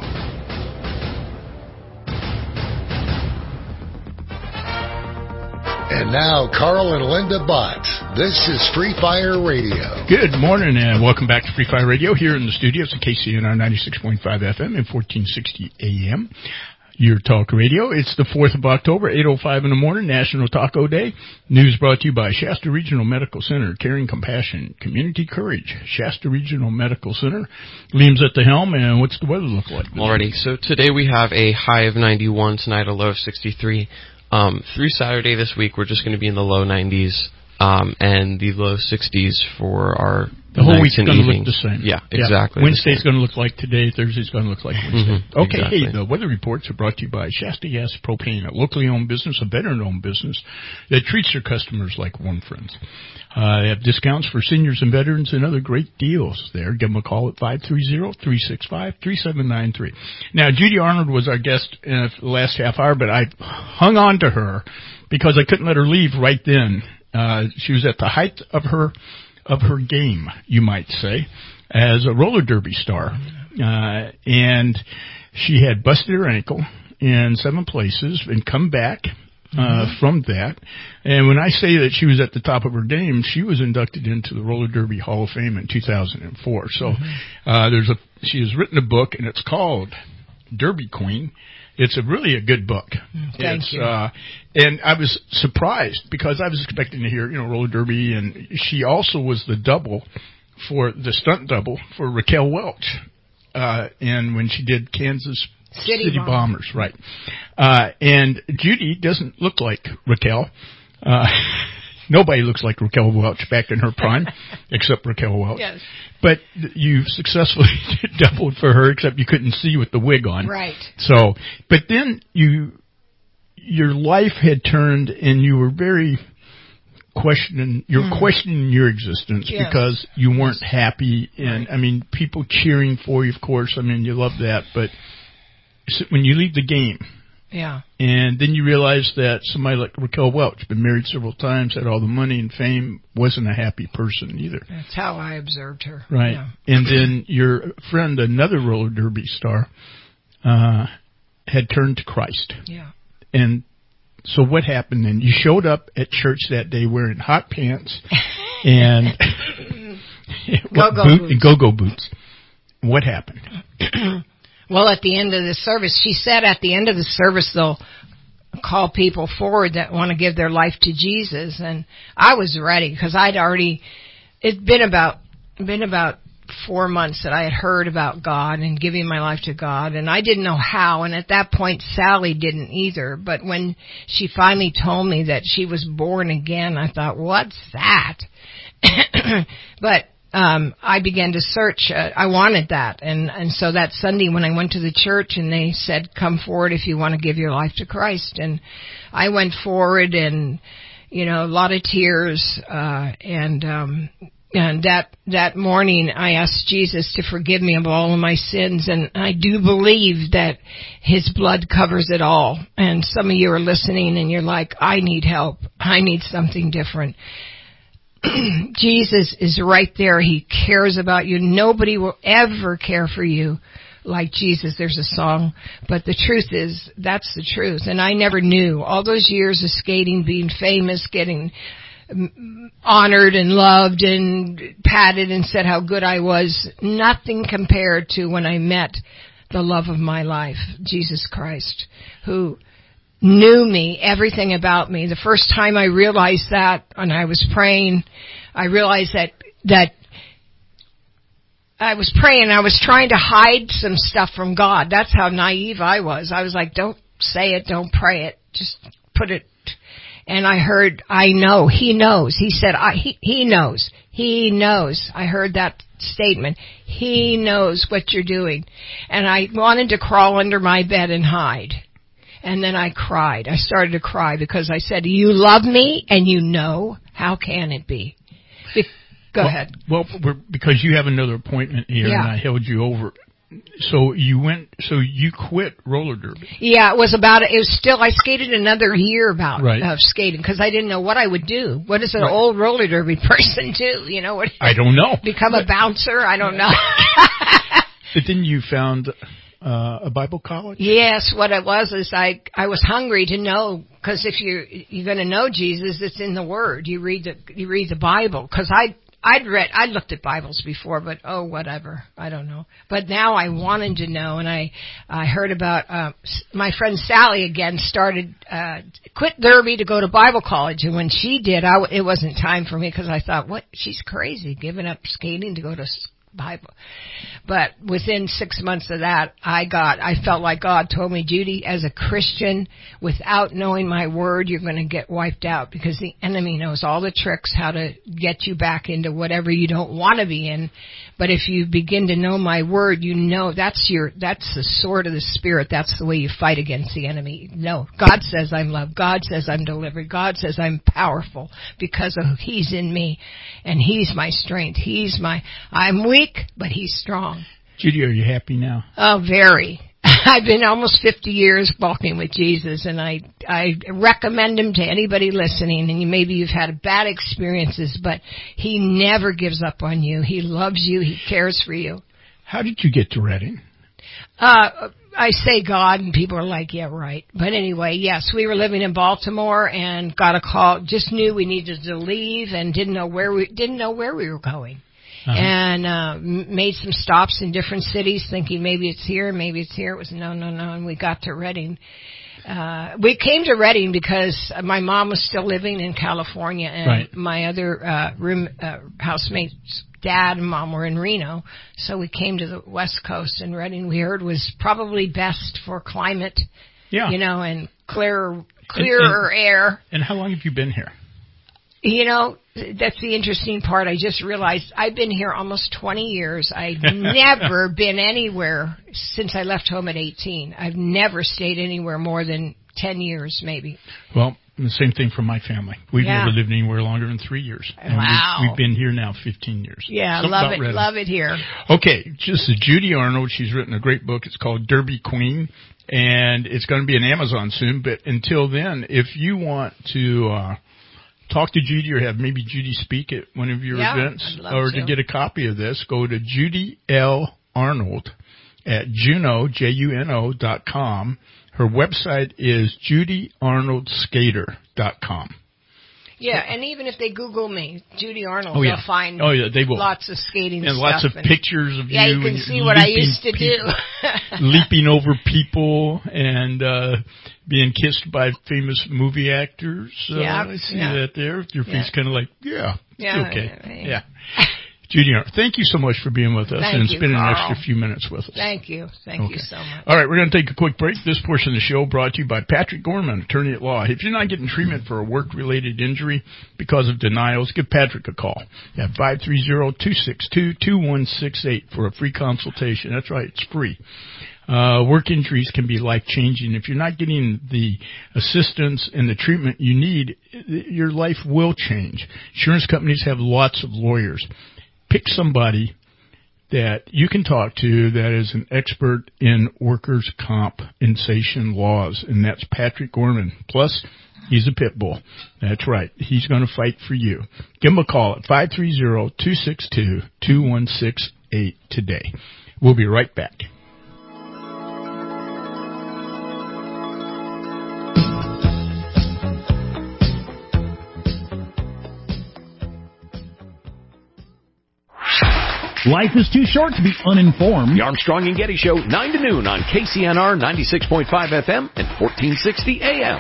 And now, Carl and Linda Bott. This is Free Fire Radio. Good morning, and welcome back to Free Fire Radio here in the studios of KCNR 96.5 FM and 1460 AM. Your talk radio. It's the 4th of October, 8:05 in the morning, National Taco Day. News brought to you by Shasta Regional Medical Center, Caring Compassion, Community Courage. Shasta Regional Medical Center. Liam's at the helm, and what's the weather look like? Alrighty, so today we have a high of 91, tonight a low of 63. Through Saturday this week, we're just going to be in the low 90s, and the low 60s for our the whole week's going to look the same. Yeah, exactly. Wednesday's going to look like today. Thursday's going to look like Wednesday. Okay, exactly. Hey, the weather reports are brought to you by Shasta Gas Propane, a locally owned business, a veteran-owned business that treats their customers like warm friends. They have discounts for seniors and veterans and other great deals there. Give them a call at 530-365-3793. Now, Judy Arnold was our guest for the last half hour, but I hung on to her because I couldn't let her leave right then. She was at the height of her game, you might say, as a roller derby star. And she had busted her ankle in 7 places and come back from that. And when I say that she was at the top of her game, she was inducted into the Roller Derby Hall of Fame in 2004. So she has written a book, and it's called Derby Queen. It's really a good book. Thank you. And I was surprised because I was expecting to hear, roller derby, and she also was the stunt double for Raquel Welch. And when she did Kansas City Bombers, right. And Judy doesn't look like Raquel. Nobody looks like Raquel Welch back in her prime, except Raquel Welch. Yes. But you successfully doubled for her, except you couldn't see with the wig on. Right. So, but then your life had turned, and you were very questioning your existence because you weren't happy, and people cheering for you, of course. You love that, but when you leave the game. Yeah. And then you realize that somebody like Raquel Welch, been married several times, had all the money and fame, wasn't a happy person either. That's how I observed her. Right. Yeah. And then your friend, another roller derby star, had turned to Christ. Yeah. And so what happened then? You showed up at church that day wearing hot pants and go-go boots. What happened? Well, at the end of the service, she said at the end of the service, they'll call people forward that want to give their life to Jesus. And I was ready because it'd been about 4 months that I had heard about God and giving my life to God. And I didn't know how. And at that point, Sally didn't either. But when she finally told me that she was born again, I thought, what's that? But I began to search. I wanted that. And so that Sunday when I went to the church and they said, come forward if you want to give your life to Christ. And I went forward and, a lot of tears. And that morning I asked Jesus to forgive me of all of my sins. And I do believe that His blood covers it all. And some of you are listening and you're like, I need help. I need something different. Jesus is right there. He cares about you. Nobody will ever care for you like Jesus. There's a song, but the truth is, that's the truth. And I never knew. All those years of skating, being famous, getting honored and loved and patted and said how good I was, nothing compared to when I met the love of my life, Jesus Christ, who knew me, everything about me. The first time I realized that, and I was praying, I realized that I was praying, I was trying to hide some stuff from God. That's how naive I was. I was like, don't say it, don't pray it, just put it. And I heard, I know, He knows. He said, He knows. He knows. I heard that statement. He knows what you're doing. And I wanted to crawl under my bed and hide. And then I cried. I started to cry because I said, you love me and you know. How can it be? Go ahead. Well, because you have another appointment here, and I held you over. So you quit roller derby. Yeah, it was still, I skated another year of skating because I didn't know what I would do. What does an old roller derby person do? You know what? I don't know. Become a bouncer? I don't know. But then you found a Bible college? Yes, what it was is I was hungry to know, because if you're going to know Jesus, it's in the Word. You read the Bible, because I'd looked at Bibles before, but whatever, I don't know. But now I wanted to know, and I heard about my friend Sally again started quit derby to go to Bible college, and when she did, it wasn't time for me because I thought, what? She's crazy, giving up skating to go to Bible. But within 6 months of that, I felt like God told me, Judy, as a Christian, without knowing my word, you're going to get wiped out, because the enemy knows all the tricks how to get you back into whatever you don't want to be in. But if you begin to know my word, you know that's the sword of the Spirit. That's the way you fight against the enemy. No, God says I'm loved. God says I'm delivered. God says I'm powerful because of He's in me, and He's my strength. I'm weak, but He's strong. Judy, are you happy now? Oh, very. I've been almost 50 years walking with Jesus, and I recommend Him to anybody listening. And maybe you've had bad experiences, but He never gives up on you. He loves you. He cares for you. How did you get to Redding? I say God, and people are like, yeah, right. But anyway, yes, we were living in Baltimore and got a call. Just knew we needed to leave and didn't know where we were going. Uh-huh. And made some stops in different cities, thinking maybe it's here, maybe it's here. It was no, and we got to Redding. We came to Redding because my mom was still living in California, and my other housemate's dad and mom were in Reno, so we came to the West Coast. And Redding, we heard, was probably best for climate, and clearer air. And how long have you been here? That's the interesting part. I just realized I've been here almost 20 years. I've never been anywhere since I left home at 18. I've never stayed anywhere more than 10 years, maybe. Well, the same thing for my family. We've never lived anywhere longer than 3 years. And wow. We've been here now 15 years. Yeah, love it here. Okay, just Judy Arnold. She's written a great book. It's called Derby Queen, and it's going to be on Amazon soon. But until then, if you want to talk to Judy or have maybe Judy speak at one of your events, or to get a copy of this, go to Judy L. Arnold at Juno.com. Her website is judyarnoldskater.com. Yeah, and even if they Google me, Judy Arnold, they'll find they will. Lots of skating and stuff. Lots of pictures of you. Yeah, you can see what I used to do. Leaping over people and being kissed by famous movie actors. I see that there. Your face kind of like, okay. Yeah. Judy Arnold, thank you so much for being with us and spending an extra few minutes with us. Thank you. Thank you so much. All right, we're going to take a quick break. This portion of the show brought to you by Patrick Gorman, attorney at law. If you're not getting treatment for a work-related injury because of denials, give Patrick a call at 530-262-2168 for a free consultation. That's right, it's free. Work injuries can be life-changing. If you're not getting the assistance and the treatment you need, your life will change. Insurance companies have lots of lawyers. Pick somebody that you can talk to that is an expert in workers' compensation laws, and that's Patrick Gorman. Plus, he's a pit bull. That's right. He's going to fight for you. Give him a call at 530-262-2168 today. We'll be right back. Life is too short to be uninformed. The Armstrong and Getty Show, 9 to noon on KCNR 96.5 FM and 1460 AM.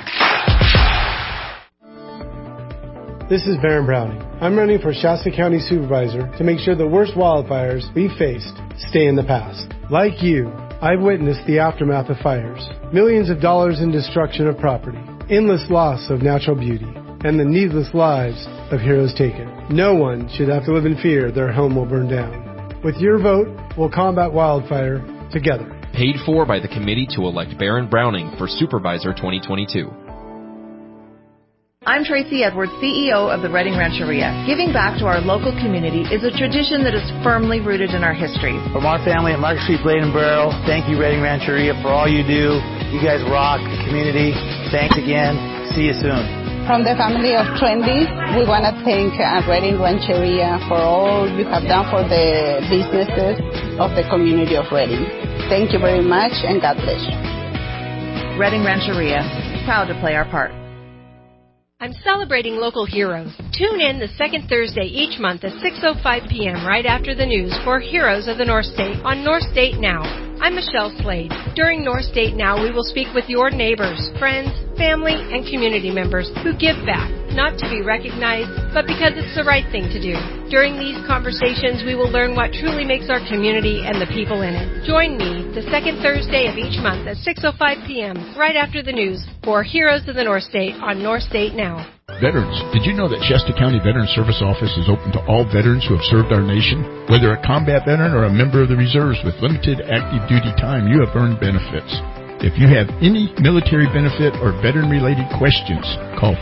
This is Baron Browning. I'm running for Shasta County Supervisor to make sure the worst wildfires we faced stay in the past. Like you, I've witnessed the aftermath of fires, millions of dollars in destruction of property, endless loss of natural beauty, and the needless lives of heroes taken. No one should have to live in fear their home will burn down. With your vote, we'll combat wildfire together. Paid for by the committee to elect Baron Browning for Supervisor 2022. I'm Tracy Edwards, CEO of the Redding Rancheria. Giving back to our local community is a tradition that is firmly rooted in our history. From our family at Market Street Blade & Barrel, thank you, Redding Rancheria, for all you do. You guys rock the community. Thanks again. See you soon. From the family of Trendy, we want to thank Redding Rancheria for all you have done for the businesses of the community of Redding. Thank you very much, and God bless you. Redding Rancheria, proud to play our part. I'm celebrating local heroes. Tune in the second Thursday each month at 6:05 p.m. right after the news for Heroes of the North State on North State Now. I'm Michelle Slade. During North State Now, we will speak with your neighbors, friends, family, and community members who give back, not to be recognized, but because it's the right thing to do. During these conversations, we will learn what truly makes our community and the people in it. Join me the second Thursday of each month at 6:05 p.m. right after the news for Heroes of the North State on North State Now. Veterans, did you know that Shasta County Veteran Service Office is open to all veterans who have served our nation? Whether a combat veteran or a member of the reserves with limited active duty time, you have earned benefits. If you have any military benefit or veteran-related questions, call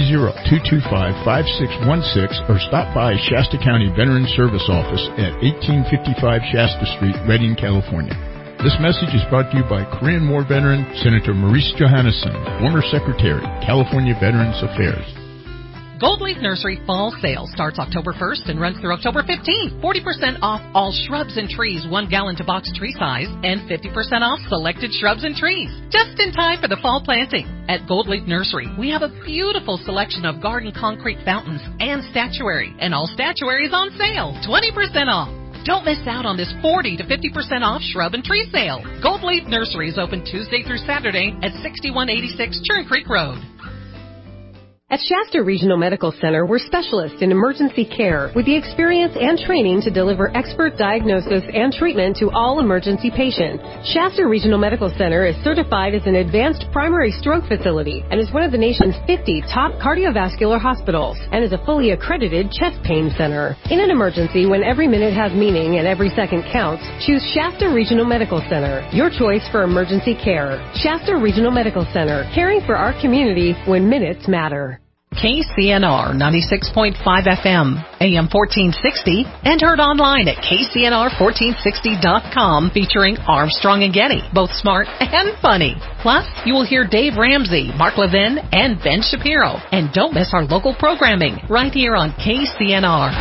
530-225-5616 or stop by Shasta County Veteran Service Office at 1855 Shasta Street, Redding, California. This message is brought to you by Korean War veteran Senator Maurice Johannesson, former Secretary, California Veterans Affairs. Gold Leaf Nursery Fall Sale starts October 1st and runs through October 15th. 40% off all shrubs and trees, 1 gallon to box tree size, and 50% off selected shrubs and trees. Just in time for the fall planting. At Gold Leaf Nursery, we have a beautiful selection of garden concrete fountains and statuary, and all statuary is on sale. 20% off. Don't miss out on this 40 to 50% off shrub and tree sale. Gold Leaf Nursery is open Tuesday through Saturday at 6186 Churn Creek Road. At Shasta Regional Medical Center, we're specialists in emergency care with the experience and training to deliver expert diagnosis and treatment to all emergency patients. Shasta Regional Medical Center is certified as an advanced primary stroke facility and is one of the nation's 50 top cardiovascular hospitals and is a fully accredited chest pain center. In an emergency, when every minute has meaning and every second counts, choose Shasta Regional Medical Center, your choice for emergency care. Shasta Regional Medical Center, caring for our community when minutes matter. KCNR 96.5 FM, AM 1460, and heard online at KCNR1460.com, featuring Armstrong and Getty, both smart and funny. Plus, you will hear Dave Ramsey, Mark Levin, and Ben Shapiro. And don't miss our local programming right here on KCNR.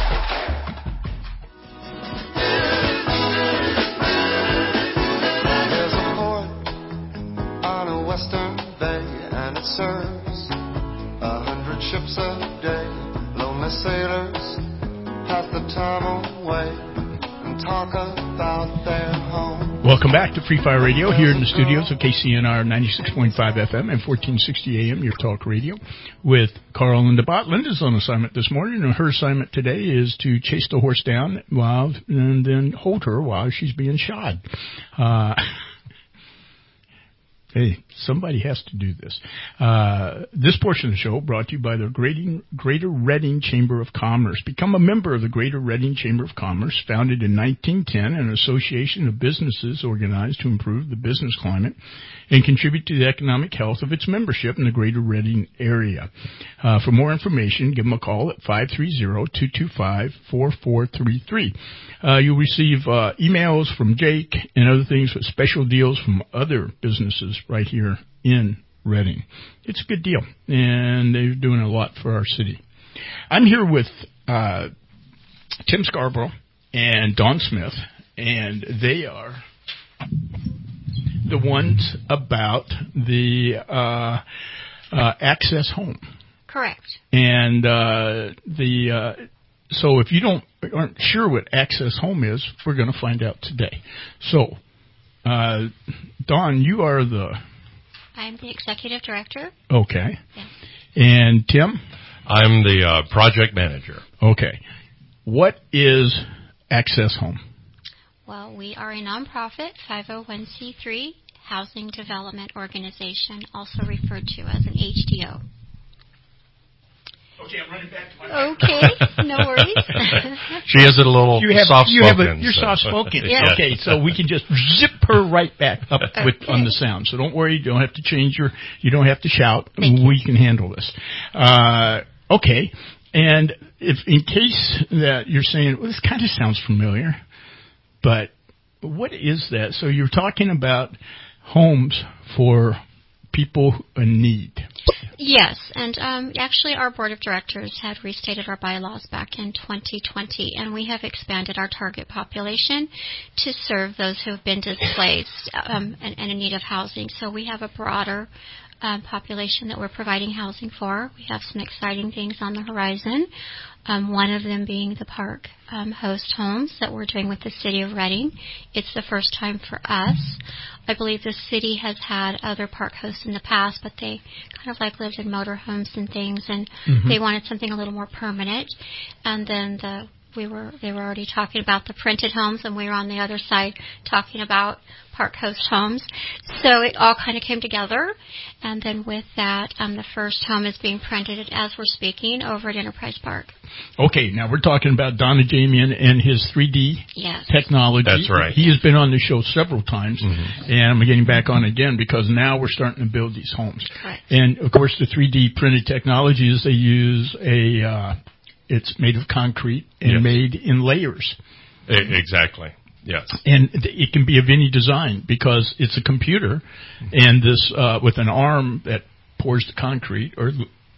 There's a port on a western bay, and it serves 100 ships a day. Lonely sailors pass the time away and talk about their home. Welcome back to Free Fire Radio here in the studios of KCNR 96.5 FM and 1460 AM, your talk radio, with Carl and DeBot. Linda's on assignment this morning, and her assignment today is to chase the horse down and then hold her while she's being shod. Hey, somebody has to do this. This portion of the show brought to you by the Greater Redding Chamber of Commerce. Become a member of the Greater Redding Chamber of Commerce, founded in 1910, an association of businesses organized to improve the business climate and contribute to the economic health of its membership in the Greater Redding area. For more information, give them a call at 530-225-4433. You'll receive emails from Jake and other things with special deals from other businesses right here in Redding. It's a good deal, and they're doing a lot for our city. I'm here with Tim Scarborough and Dawn Smith, and they are the ones about the Access Home. Correct. And so if you don't aren't sure what Access Home is, we're going to find out today. So, Dawn, you are I'm the executive director. Okay. Yes. And Tim? I'm the project manager. Okay. What is Access Home? Well, we are a nonprofit 501c3 housing development organization, also referred to as an HDO. Okay, I'm running back to my Okay, no worries. She is a little soft-spoken. You're soft-spoken. Yeah. Okay, so we can just zip her right back up on the sound. So don't worry, you don't have to you don't have to shout. We can handle this. Okay, and if in case that you're saying, well, this kind of sounds familiar, but what is that? So you're talking about homes for people in need. Yes, and actually our board of directors had restated our bylaws back in 2020, and we have expanded our target population to serve those who have been displaced and in need of housing. So we have a broader population that we're providing housing for. We have some exciting things on the horizon, one of them being the park host homes that we're doing with the city of Reading. It's the first time for us. I believe the city has had other park hosts in the past, but they kind of like lived in motorhomes and things, and they wanted something a little more permanent. And then they were already talking about the printed homes, and we were on the other side talking about park host homes. So it all kind of came together. And then with that, the first home is being printed as we're speaking over at Enterprise Park. Okay, now we're talking about Donna Damian and his 3D technology. That's right. He has been on the show several times, and I'm getting back on again because now we're starting to build these homes. Correct. And, of course, the 3D printed technology is they use it's made of concrete and made in layers. Exactly. Yes. And it can be of any design because it's a computer and this with an arm that pours the concrete or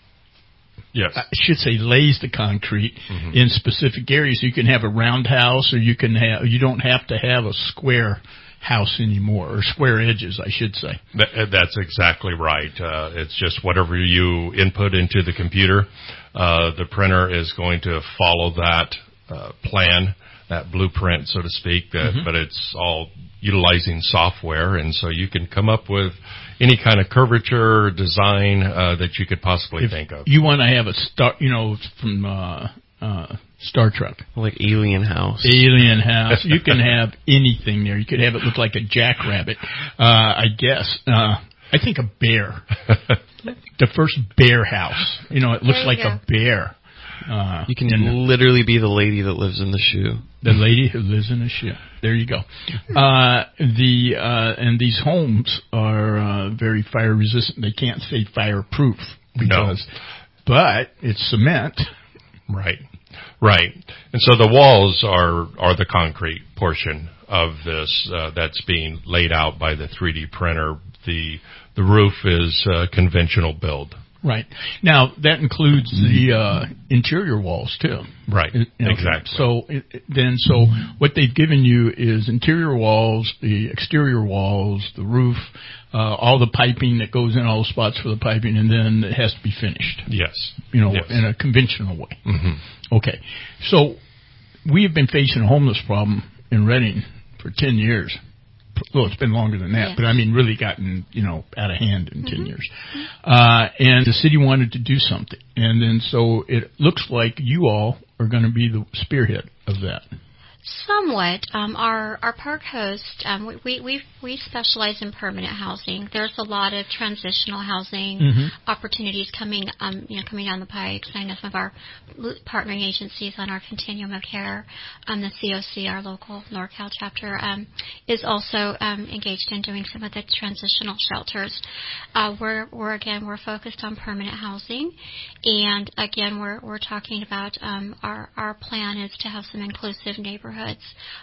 I should say lays the concrete in specific areas. You can have a round house or you don't have to have a square house anymore, or square edges, I should say. That's exactly right. It's just whatever you input into the computer, the printer is going to follow that plan, that blueprint, so to speak, but it's all utilizing software, and so you can come up with any kind of curvature design that you could possibly think of. You want to have a star, from Star Trek. Like Alien House. Alien House. You can have anything there. You could have it look like a jackrabbit, I guess. I think a bear. The first bear house. It looks like a bear. You can literally be the lady that lives in the shoe. The lady who lives in a shoe. There you go. And these homes are very fire resistant. They can't say fireproof but it's cement. Right. And so the walls are the concrete portion of this that's being laid out by the 3D printer. The roof is conventional build. Right. Now, that includes the interior walls, too. Right. Exactly. So what they've given you is interior walls, the exterior walls, the roof, all the piping that goes in, all the spots for the piping, and then it has to be finished. Yes. In a conventional way. Okay. So we have been facing a homeless problem in Reading for 10 years. Well, it's been longer than that, but I mean really gotten, out of hand in 10 years. And the city wanted to do something. And then so it looks like you all are going to be the spearhead of that. Somewhat. Our park host, we specialize in permanent housing. There's a lot of transitional housing opportunities coming down the pike. I know some of our partnering agencies on our continuum of care, the COC, our local NorCal chapter, is also engaged in doing some of the transitional shelters. We're focused on permanent housing, and again we're talking about our plan is to have some inclusive neighborhoods neighborhoods,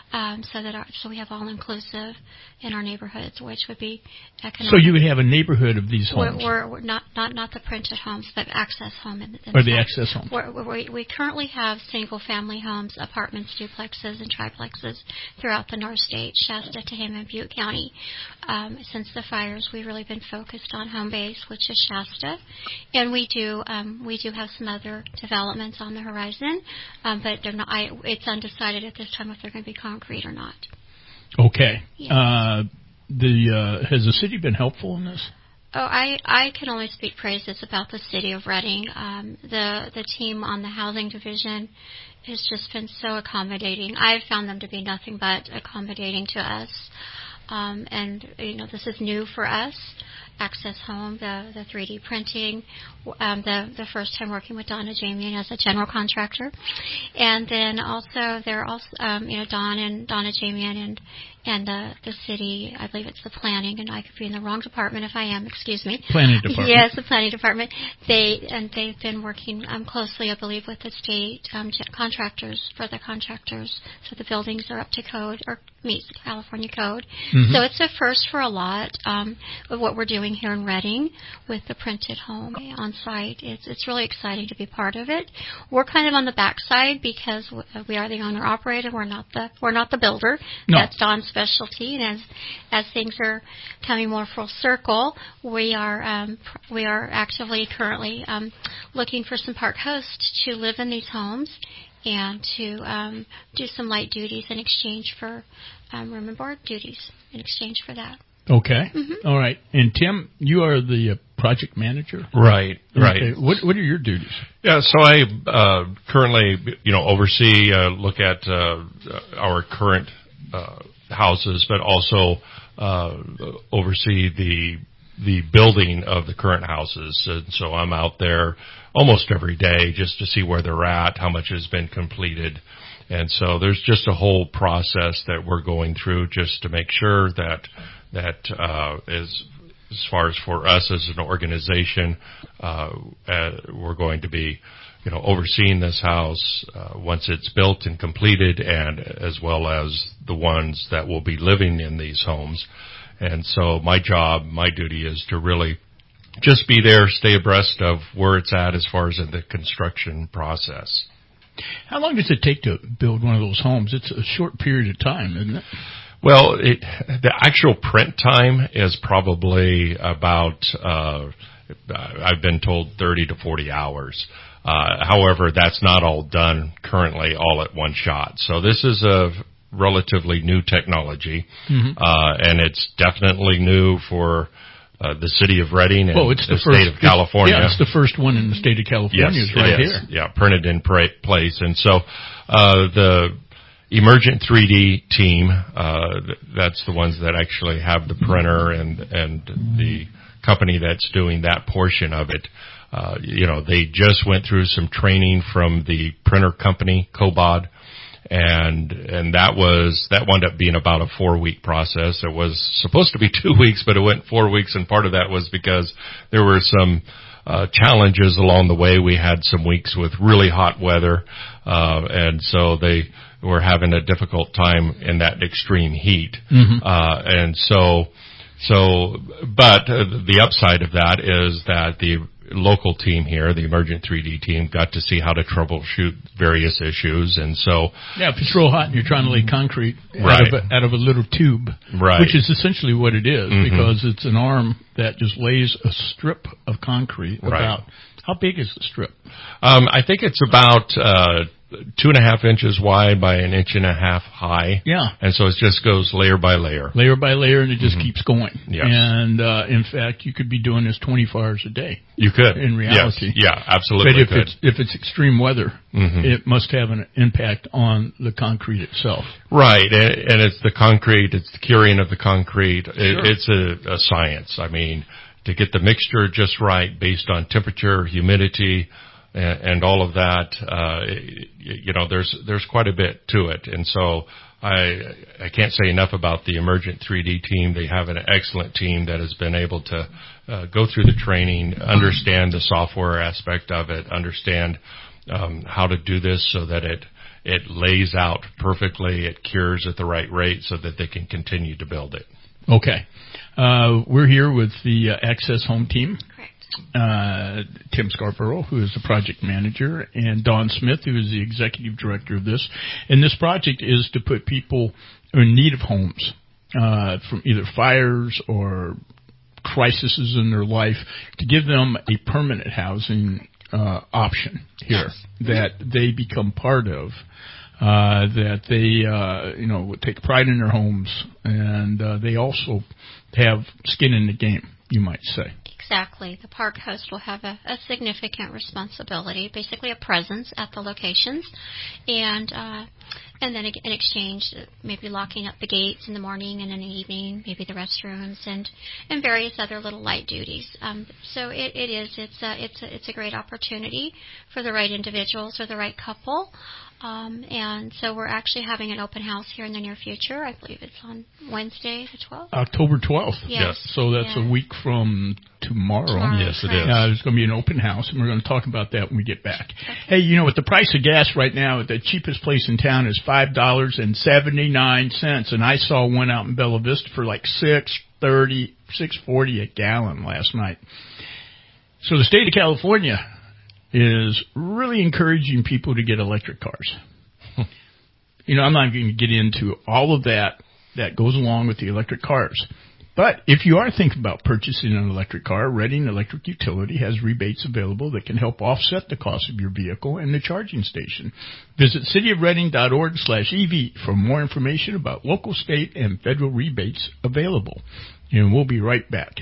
so we have all inclusive in our neighborhoods, which would be economic. So you would have a neighborhood of these homes. We're not the printed homes, but access home. Or the access homes. We currently have single-family homes, apartments, duplexes, and triplexes throughout the North State, Shasta, Tehama, and Butte County. Since the fires, we've really been focused on home base, which is Shasta, and we do have some other developments on the horizon, but they're not. It's undecided at this time if they're going to be concrete or not. Okay. Yes. Has the city been helpful in this? Oh, I can only speak praises about the city of Reading. The team on the housing division has just been so accommodating. I've found them to be nothing but accommodating to us. And this is new for us. Access Home, the 3D printing, the first time working with Donna Jamian as a general contractor, and then also they're also Don and Donna Jamian and the city. I believe it's the planning, and I could be in the wrong department if I am. Excuse me. Planning department. Yes, the planning department. They've been working closely, I believe, with the state contractors for the contractors, so the buildings are up to code or meets the California code. Mm-hmm. So it's a first for a lot of what we're doing here in Reading with the printed home on site. It's really exciting to be part of it. We're kind of on the backside because we are the owner operator. We're not the builder. No. That's Don's specialty. And as things are coming more full circle, we are actively currently looking for some park hosts to live in these homes and to do some light duties in exchange for room and board duties in exchange for that. Okay. Mm-hmm. All right. And Tim, you are the project manager? Right. Okay. What are your duties? Yeah, so I currently, oversee, look at our current houses, but also oversee the building of the current houses. And so I'm out there almost every day just to see where they're at, how much has been completed. And so there's just a whole process that we're going through just to make sure that as far as for us as an organization, we're going to be, overseeing this house once it's built and completed, and as well as the ones that will be living in these homes. And so my duty is to really just be there, stay abreast of where it's at as far as in the construction process. How long does it take to build one of those homes? It's a short period of time, isn't it? Well, the actual print time is probably about, I've been told 30 to 40 hours. However, that's not all done currently all at one shot. So this is a relatively new technology, mm-hmm. And it's definitely new for the city of Reading and it's the state of California. It's the first one in the state of California. Yes, is right it is. here. Yeah, printed in place. And so the Emergent 3D team, that's the ones that actually have the printer and the company that's doing that portion of it. They just went through some training from the printer company, Cobod, and that wound up being about a 4-week process. It was supposed to be 2 weeks, but it went 4 weeks, and part of that was because there were some challenges along the way. We had some weeks with really hot weather, and so they were having a difficult time in that extreme heat. Mm-hmm. But the upside of that is that the local team here, the Emergent 3D team, got to see how to troubleshoot various issues, and so if it's real hot and you're trying to lay concrete right. out of a little tube, right. which is essentially what it is, mm-hmm. because it's an arm that just lays a strip of concrete. Right. How big is the strip? I think it's about 2.5 inches wide by 1.5 inches high. Yeah. And so it just goes layer by layer. Layer by layer, and it just mm-hmm. keeps going. Yes. And in fact, you could be doing this 24 hours a day. You could. In reality. Yes. Yeah, absolutely. But if it's extreme weather, mm-hmm. it must have an impact on the concrete itself. Right. And it's the concrete, it's the curing of the concrete. Sure. It's a science. I mean, to get the mixture just right based on temperature, humidity, and all of that, there's quite a bit to it. And so I can't say enough about the Emergent 3D team. They have an excellent team that has been able to go through the training, understand the software aspect of it, understand how to do this so that it lays out perfectly. It cures at the right rate so that they can continue to build it. Okay. We're here with the Access Home team. Tim Scarborough, who is the project manager, and Don Smith, who is the executive director of this. And this project is to put people in need of homes from either fires or crises in their life, to give them a permanent housing option here that they become part of, that they take pride in their homes, and they also have skin in the game, you might say. Exactly. The park host will have a significant responsibility, basically a presence at the locations, and then in exchange, maybe locking up the gates in the morning and in the evening, maybe the restrooms and various other little light duties. So it's a great opportunity for the right individuals or the right couple. And so we're actually having an open house here in the near future. I believe it's on Wednesday, the 12th. October 12th. Yes. So that's a week from tomorrow. Yes, it is. There's going to be an open house, and we're going to talk about that when we get back. Okay. Hey, with the price of gas right now, the cheapest place in town is $5.79, and I saw one out in Bella Vista for like $6.40 a gallon last night. So the state of California is really encouraging people to get electric cars. I'm not going to get into all of that goes along with the electric cars. But if you are thinking about purchasing an electric car, Redding Electric Utility has rebates available that can help offset the cost of your vehicle and the charging station. Visit cityofredding.org/EV for more information about local, state, and federal rebates available. And we'll be right back.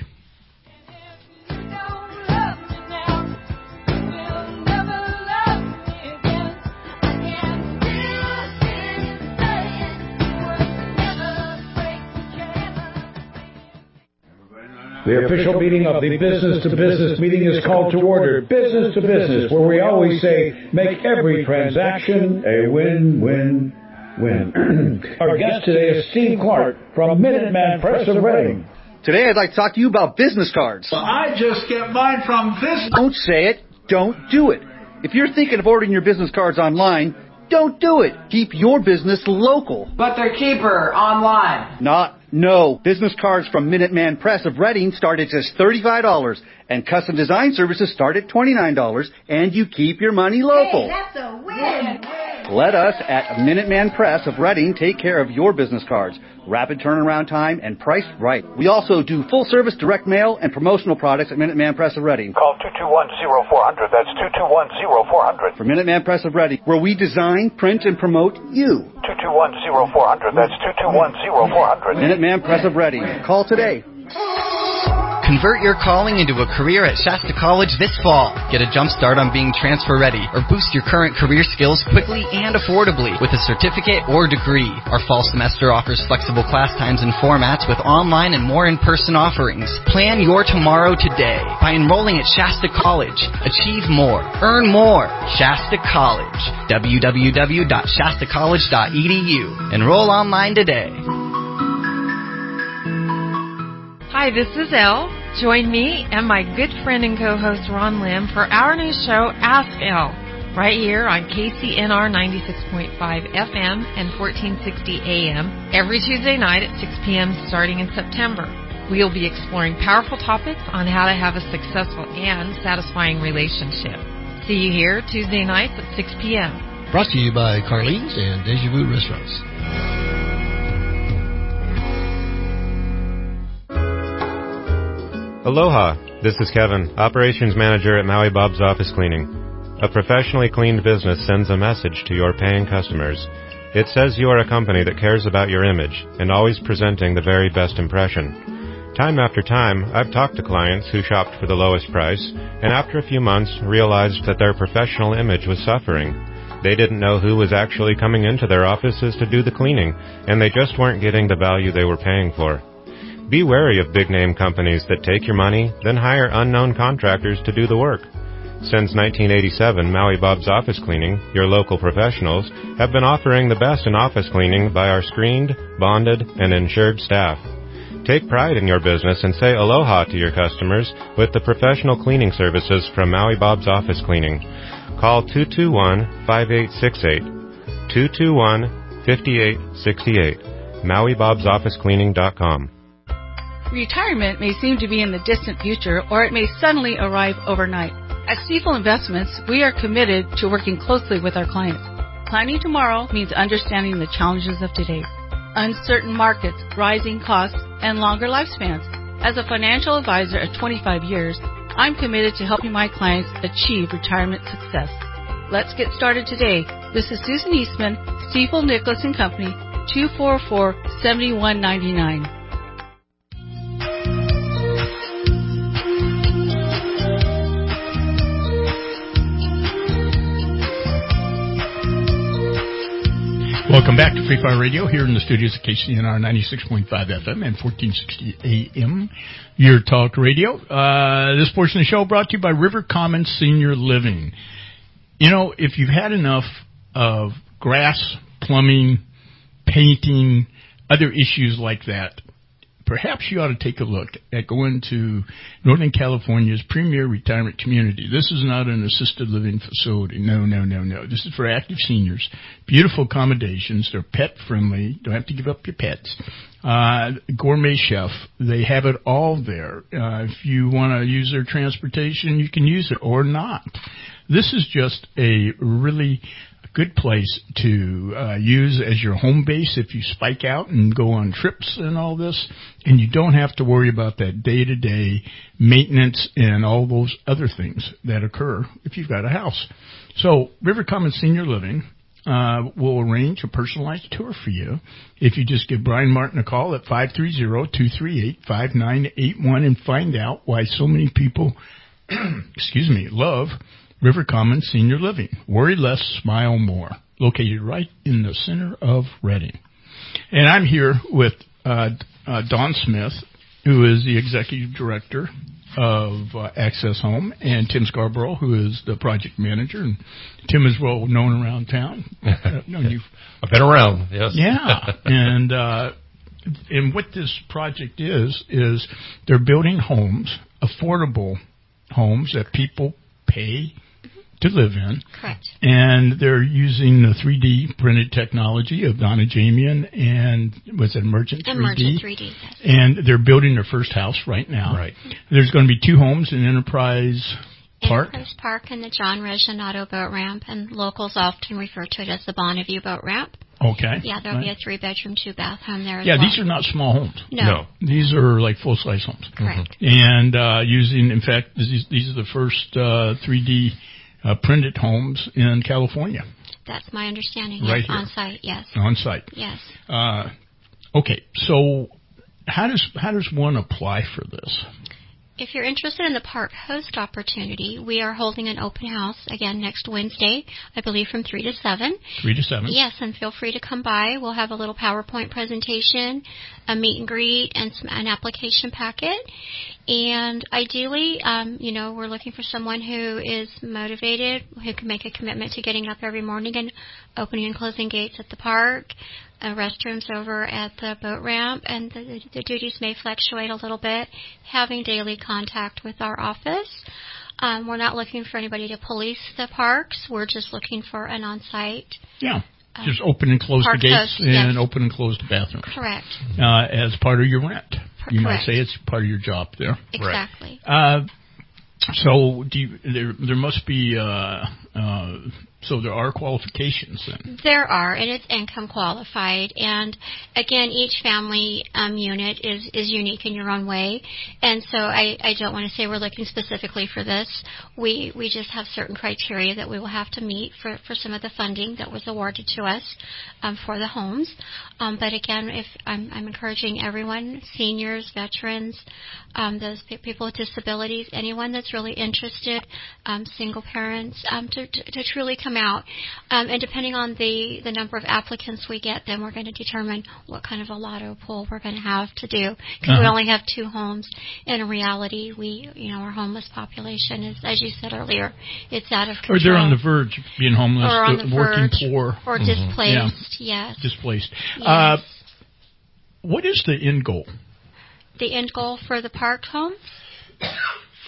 The official meeting of the Business to Business meeting is called to order. Business to Business, where we always say, make every transaction a win-win-win. Our guest today is Steve Clark from Minuteman Press of Redding. Today I'd like to talk to you about business cards. Well, I just get mine from this. Don't say it. Don't do it. If you're thinking of ordering your business cards online, don't do it. Keep your business local. But they're cheaper online. No. Business cards from Minuteman Press of Redding start at just $35, and custom design services start at $29, and you keep your money local. Hey, that's a win. Let us at Minuteman Press of Redding take care of your business cards. Rapid turnaround time and priced right. We also do full-service direct mail and promotional products at Minuteman Press of Redding. Call 221-0400. That's 221-0400. For Minuteman Press of Redding, where we design, print, and promote you. 221-0400. That's 221-0400. Minuteman Press of Redding. Call today. Convert your calling into a career at Shasta College this fall. Get a jump start on being transfer ready, or boost your current career skills quickly and affordably with a certificate or degree. Our fall semester offers flexible class times and formats with online and more in-person offerings. Plan your tomorrow today by enrolling at Shasta College. Achieve more. Earn more. Shasta College. www.shastacollege.edu. Enroll online today. Hi, this is Elle. Join me and my good friend and co-host Ron Lim for our new show, Ask Elle, right here on KCNR 96.5 FM and 1460 AM every Tuesday night at 6 p.m. starting in September. We'll be exploring powerful topics on how to have a successful and satisfying relationship. See you here Tuesday nights at 6 p.m. Brought to you by Carlene's and Deja Vu Restaurants. Aloha, this is Kevin, Operations Manager at Maui Bob's Office Cleaning. A professionally cleaned business sends a message to your paying customers. It says you are a company that cares about your image and always presenting the very best impression. Time after time, I've talked to clients who shopped for the lowest price and after a few months realized that their professional image was suffering. They didn't know who was actually coming into their offices to do the cleaning, and they just weren't getting the value they were paying for. Be wary of big-name companies that take your money, then hire unknown contractors to do the work. Since 1987, Maui Bob's Office Cleaning, your local professionals, have been offering the best in office cleaning by our screened, bonded, and insured staff. Take pride in your business and say aloha to your customers with the professional cleaning services from Maui Bob's Office Cleaning. Call 221-5868. 221-5868. MauiBobsOfficeCleaning.com. Retirement may seem to be in the distant future, or it may suddenly arrive overnight. At Stifel Investments, we are committed to working closely with our clients. Planning tomorrow means understanding the challenges of today. Uncertain markets, rising costs, and longer lifespans. As a financial advisor of 25 years, I'm committed to helping my clients achieve retirement success. Let's get started today. This is Susan Eastman, Stifel Nicholas & Company, 244-7199. Welcome back to Free Fire Radio here in the studios of KCNR 96.5 FM and 1460 AM, your talk radio. This portion of the show brought to you by River Commons Senior Living. You know, if you've had enough of grass, plumbing, painting, other issues like that, perhaps you ought to take a look at going to Northern California's premier retirement community. This is not an assisted living facility. No. This is for active seniors. Beautiful accommodations. They're pet friendly. Don't have to give up your pets. Gourmet chef. They have it all there. If you want to use their transportation, you can use it or not. This is just a really good place to use as your home base if you spike out and go on trips and all this, and you don't have to worry about that day-to-day maintenance and all those other things that occur if you've got a house. So River Commons Senior Living will arrange a personalized tour for you if you just give Brian Martin a call at 530-238-5981 and find out why so many people love River Commons Senior Living. Worry less, smile more. Located right in the center of Redding. And I'm here with Dawn Smith, who is the executive director of Access Home, and Tim Scarborough, who is the project manager. And Tim is well known around town. I've been around, yes. Yeah. And what this project is they're building homes, affordable homes that people pay to live in. Correct. And they're using the 3D printed technology of Donna Jamian and was it Emergent 3D? Emergent 3D, yes. And they're building their first house right now. Right. There's going to be 2 homes in Enterprise Park. Enterprise Park and the John Reginato boat ramp, and locals often refer to it as the Bonneview boat ramp. Okay. Yeah, there'll be a 3-bedroom, 2-bath home there as well. well. These are not small homes. No. These are like full-size homes. Correct. And using, in fact, these are the first 3D printed homes in California. That's my understanding. Right yes, here. on site. Yes. On site. Yes. Okay. So, how does one apply for this? If you're interested in the park host opportunity, we are holding an open house again next Wednesday, I believe from 3 to 7. 3 to 7. Yes, and feel free to come by. We'll have a little PowerPoint presentation, a meet and greet, and an application packet. And ideally, we're looking for someone who is motivated, who can make a commitment to getting up every morning and opening and closing gates at the park, restrooms over at the boat ramp, and the duties may fluctuate a little bit, having daily contact with our office. We're not looking for anybody to police the parks. We're just looking for an on-site. Yeah. Just open and close the gates host, and yes. open and close the bathrooms. Correct. As part of your rent. You might Correct. say it's part of your job there. Exactly. Right. So there must be so there are qualifications then. There are, and it's income qualified. And again, each family unit is unique in your own way. And so I don't want to say we're looking specifically for this. We just have certain criteria that we will have to meet for some of the funding that was awarded to us for the homes. But again, if I'm encouraging everyone, seniors, veterans, those people with disabilities, anyone that's really interested, single parents, to truly come out. And depending on the number of applicants we get, then we're going to determine what kind of a lotto pool we're going to have to do. Because we only have 2 homes. In reality, our homeless population is, as you said earlier, it's out of control. Or they're on the verge of being homeless, or on the working verge, poor. Or displaced, yes. Displaced. Yes. What is the end goal? The end goal for the park home?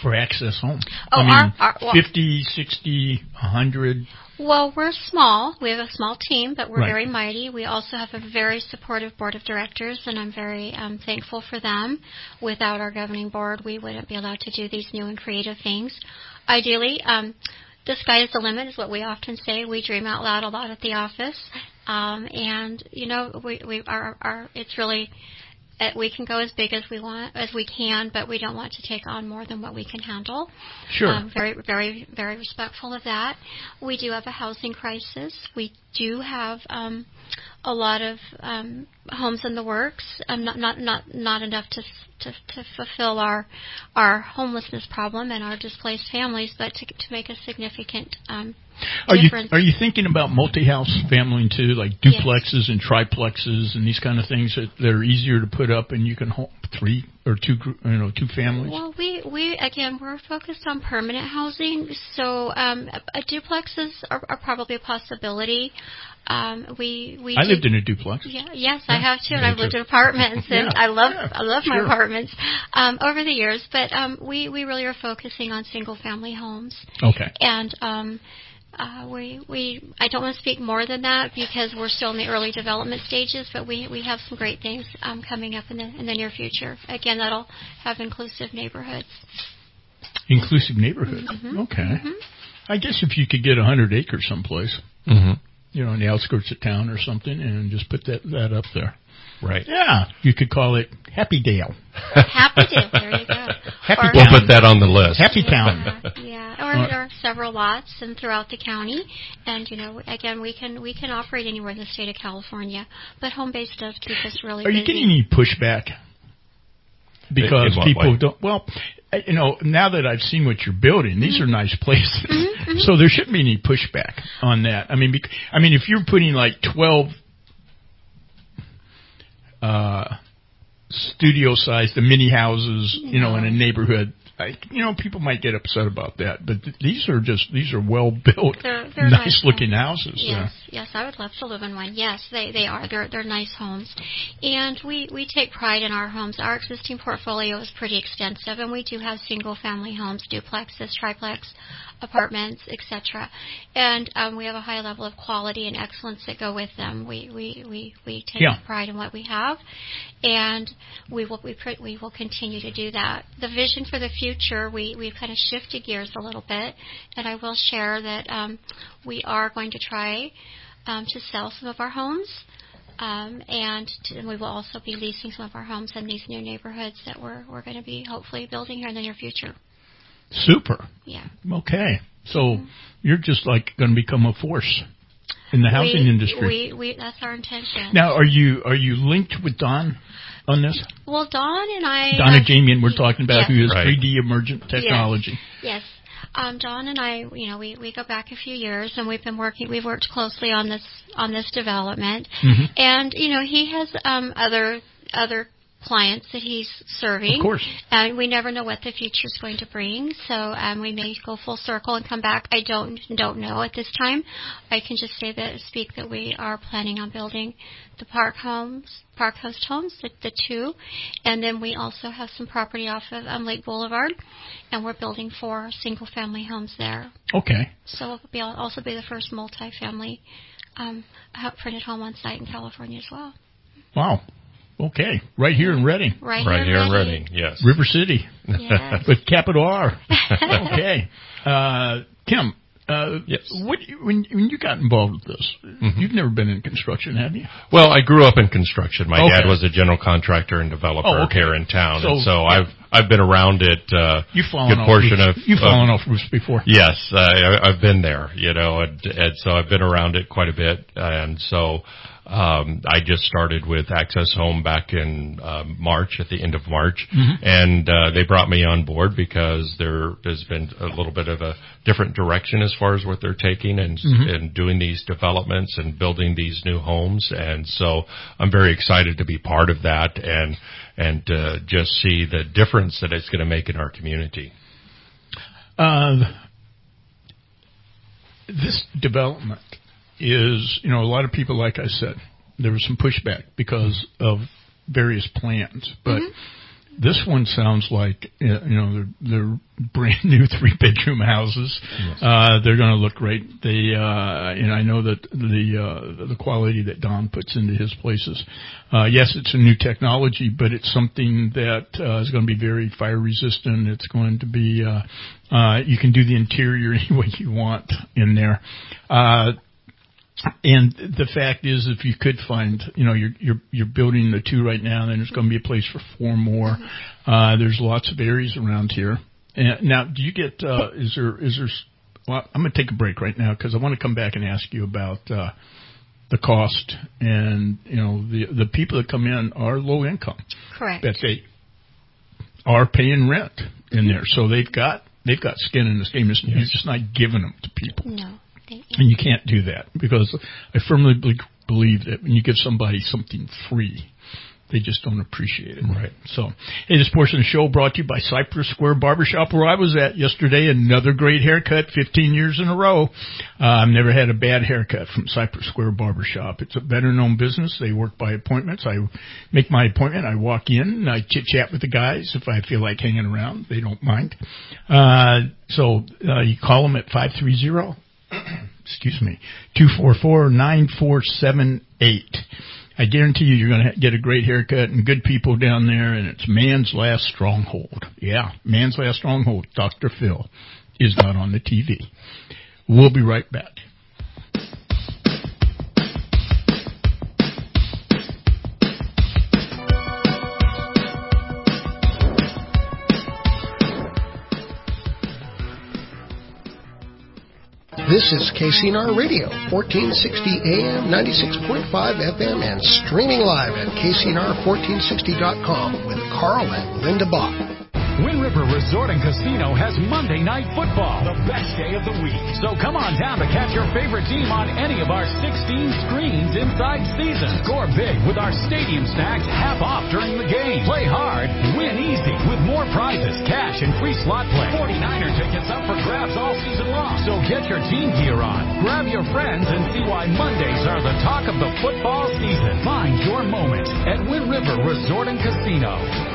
for Access Home? Oh, I mean, 50, 60, 100? Well, we're small. We have a small team, but we're Right. very mighty. We also have a very supportive board of directors, and I'm very thankful for them. Without our governing board, we wouldn't be allowed to do these new and creative things. Ideally, the sky is the limit is what we often say. We dream out loud a lot at the office. And, you know, it's really... we can go as big as we can, but we don't want to take on more than what we can handle. Sure. Very, very, very respectful of that. We do have a housing crisis. We do have a lot of homes in the works. Not enough to fulfill our homelessness problem and our displaced families, but to make a significant difference. Are you thinking about multi-house family too, like duplexes and triplexes and these kind of things that are easier to put up and you can hold 3 or 2 families? Well, we're focused on permanent housing, so duplexes are probably a possibility. I lived in a duplex. Yes, I have too, and I've lived in apartments, and I love my apartments over the years. But we really are focusing on single family homes. Okay. And I don't want to speak more than that because we're still in the early development stages, but we have some great things coming up in the near future. Again, that'll have inclusive neighborhoods. Inclusive neighborhoods. Mm-hmm. Okay. Mm-hmm. I guess if you could get 100 acres someplace, in the outskirts of town or something, and just put that up there. Right. Yeah. You could call it Happy Dale. Happy Dale. There you go. We'll put that on the list. Happy Town. Yeah. Or there are several lots and throughout the county, and again, we can operate anywhere in the state of California, but home base does keep us really busy. Are you getting any pushback? Because people don't. Well, now that I've seen what you're building, these are nice places. Mm-hmm. So there shouldn't be any pushback on that. I mean, if you're putting like 12 studio-sized mini houses, in a neighborhood, people might get upset about that. But these are well-built, they're nice-looking houses. Yes, I would love to live in one. Yes, they are. They're nice homes, and we take pride in our homes. Our existing portfolio is pretty extensive, and we do have single-family homes, duplexes, triplex, apartments, etc. And we have a high level of quality and excellence that go with them. We take pride in what we have, and we will continue to do that. The vision for the future, we've kind of shifted gears a little bit, and I will share that we are going to try to sell some of our homes, and we will also be leasing some of our homes in these new neighborhoods that we're going to be hopefully building here in the near future. Super. Yeah. Okay. So you're just like going to become a force in the housing industry. That's our intention. Now, are you linked with Don on this? Well, Don and I... Donna Jamian, we're talking about, who is right. 3D Emergent Technology. Yes. Don and I, we go back a few years, and we've worked closely on this development. Mm-hmm. And, he has other clients that he's serving. Of course. And we never know what the future is going to bring. So we may go full circle and come back. I don't know at this time. I can just speak that we are planning on building the Park Host homes, the 2, and then we also have some property off of Lake Boulevard, and we're building 4 single-family homes there. Okay. So we'll also be the first multi-family printed home on site in California as well. Wow. Okay, right here in Redding. Right here in Redding, yes. River City. Yes. With capital R. Okay. Tim, yes. When you got involved with this, you've never been in construction, have you? Well, I grew up in construction. My dad was a general contractor and developer here in town, so I've been around it. You've fallen off roofs before. Yes, I've been there, and so I've been around it quite a bit, and so. I just started with Access Home back in March, at the end of March, and they brought me on board because there has been a little bit of a different direction as far as what they're taking and doing these developments and building these new homes, and so I'm very excited to be part of that and just see the difference that it's going to make in our community. This development is, a lot of people, like I said, there was some pushback because of various plans. But This one sounds like, they're brand new 3-bedroom houses. Yes. They're going to look great. And I know that the quality that Don puts into his places. Yes, it's a new technology, but it's something that is going to be very fire resistant. It's going to be, you can do the interior any way you want in there. And the fact is, if you could find, you're building the 2 right now, then there's going to be a place for 4 more. There's lots of areas around here. And now, do you get? Is there? Well, I'm going to take a break right now because I want to come back and ask you about the cost. And the people that come in are low income. Correct. That they are paying rent in there, so they've got skin in this game. You're just not giving them to people. No. And you can't do that because I firmly believe that when you give somebody something free, they just don't appreciate it. Right. So, hey, this portion of the show brought to you by Cypress Square Barbershop, where I was at yesterday. Another great haircut, 15 years in a row. I've never had a bad haircut from Cypress Square Barbershop. It's a better-known business. They work by appointments. I make my appointment. I walk in. I chit-chat with the guys. If I feel like hanging around, they don't mind. So you call them at 530- 244-9478. I guarantee you're going to get a great haircut and good people down there, and it's Man's Last Stronghold. Yeah, Man's Last Stronghold. Dr. Phil is not on the TV. We'll be right back. This is KCNR Radio, 1460 AM, 96.5 FM, and streaming live at KCNR1460.com with Carl and Linda Bach. Wind River Resort and Casino has Monday Night Football, the best day of the week. So come on down to catch your favorite team on any of our 16 screens inside season. Score big with our stadium snacks half off during the game. Play hard, win easy with more prizes, cash, and free slot play. 49er tickets up for grabs all season long. So get your team gear on, grab your friends, and see why Mondays are the talk of the football season. Find your moment at Wind River Resort and Casino.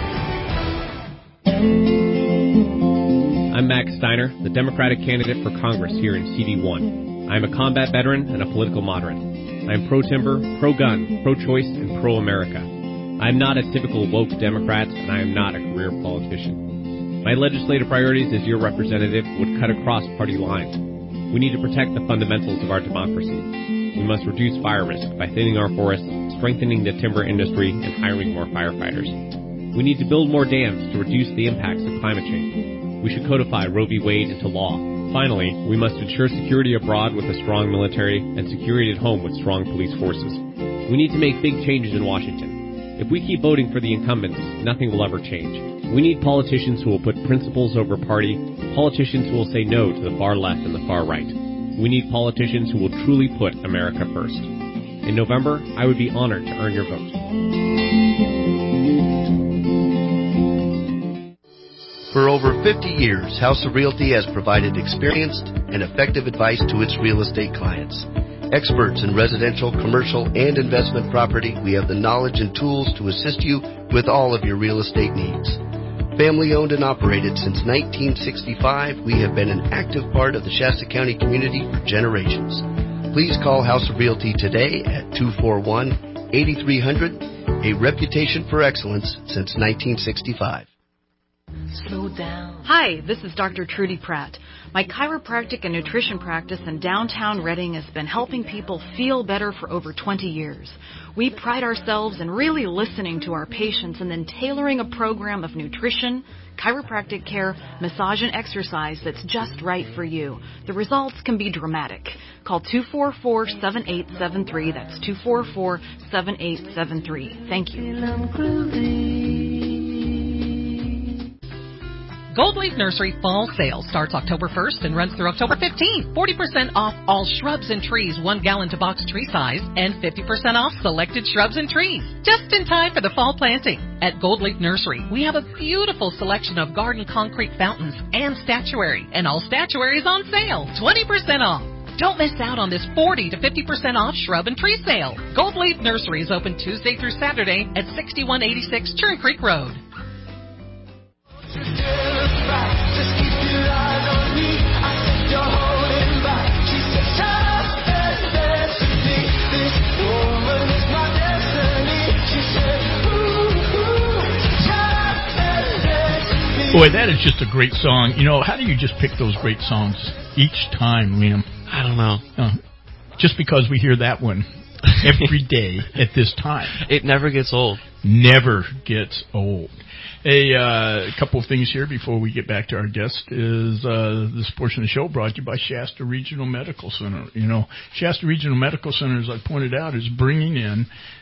I'm Max Steiner, the Democratic candidate for Congress here in CD1. I am a combat veteran and a political moderate. I am pro-timber, pro-gun, pro-choice, and pro-America. I am not a typical woke Democrat, and I am not a career politician. My legislative priorities as your representative would cut across party lines. We need to protect the fundamentals of our democracy. We must reduce fire risk by thinning our forests, strengthening the timber industry, and hiring more firefighters. We need to build more dams to reduce the impacts of climate change. We should codify Roe v. Wade into law. Finally, we must ensure security abroad with a strong military and security at home with strong police forces. We need to make big changes in Washington. If we keep voting for the incumbents, nothing will ever change. We need politicians who will put principles over party, politicians who will say no to the far left and the far right. We need politicians who will truly put America first. In November, I would be honored to earn your vote. For over 50 years, House of Realty has provided experienced and effective advice to its real estate clients. Experts in residential, commercial, and investment property, we have the knowledge and tools to assist you with all of your real estate needs. Family owned and operated since 1965, we have been an active part of the Shasta County community for generations. Please call House of Realty today at 241-8300, a reputation for excellence since 1965. Slow down. Hi, this is Dr. Trudy Pratt. My chiropractic and nutrition practice in downtown Redding has been helping people feel better for over 20 years. We pride ourselves in really listening to our patients and then tailoring a program of nutrition, chiropractic care, massage, and exercise that's just right for you. The results can be dramatic. Call 244-7873. That's 244-7873. Thank you. Gold Leaf Nursery Fall Sale starts October 1st and runs through October 15th. 40% off all shrubs and trees, 1 gallon to box tree size, and 50% off selected shrubs and trees. Just in time for the fall planting. At Gold Leaf Nursery, we have a beautiful selection of garden concrete fountains and statuary. And all statuary is on sale. 20% off. Don't miss out on this 40 to 50% off shrub and tree sale. Gold Leaf Nursery is open Tuesday through Saturday at 6186 Churn Creek Road. Boy, that is just a great song. You know, how do you just pick those great songs each time, Liam? I don't know. Just because we hear that one every day at this time. It never gets old. Never gets old. Hey, a couple of things here before we get back to our guest is this portion of the show brought to you by Shasta Regional Medical Center. You know, Shasta Regional Medical Center, as I pointed out, is bringing in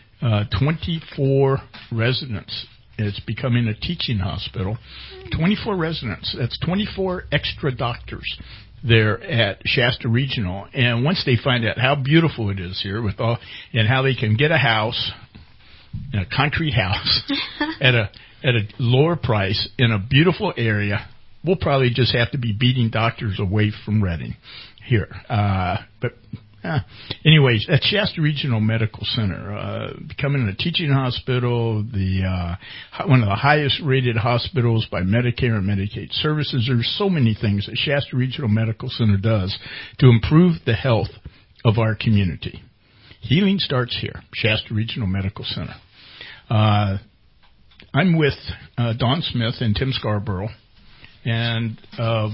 24 residents. It's becoming a teaching hospital. 24 residents. That's 24 extra doctors there at Shasta Regional. And once they find out how beautiful it is here with all, and how they can get a house, a concrete house, at a lower price in a beautiful area, we'll probably just have to be beating doctors away from Reading here. Anyways, at Shasta Regional Medical Center, becoming a teaching hospital, one of the highest rated hospitals by Medicare and Medicaid services. There's so many things that Shasta Regional Medical Center does to improve the health of our community. Healing starts here, Shasta Regional Medical Center. I'm with Don Smith and Tim Scarborough, and of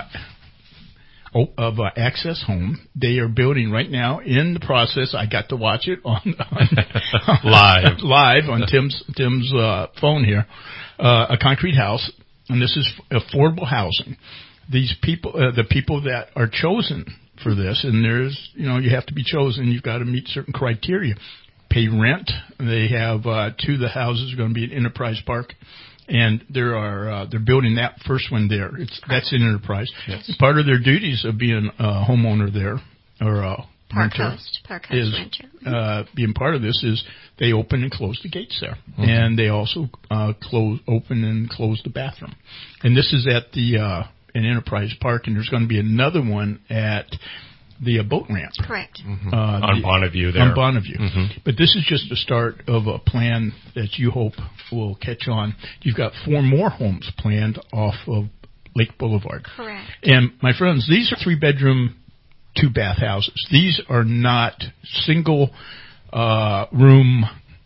Access Home. They are building right now in the process. I got to watch it on live on Tim's phone here. A concrete house, and this is affordable housing. These people, the people that are chosen for this, and there's, you have to be chosen. You've got to meet certain criteria. Pay rent. They have two of the houses are going to be at Enterprise Park. And they're building that first one there. That's in Enterprise. Yes. Part of their duties of being a homeowner there, or a Park Host renter. Being part of this is they open and close the gates there, and they also open and close the bathroom. And this is at the in Enterprise Park, and there's going to be another one at the boat ramp. Correct. On Bonneview there. On Bonneview. But this is just the start of a plan that you hope will catch on. You've got 4 more homes planned off of Lake Boulevard. Correct. And, my friends, these are 3-bedroom, 2-bath houses. These are not single room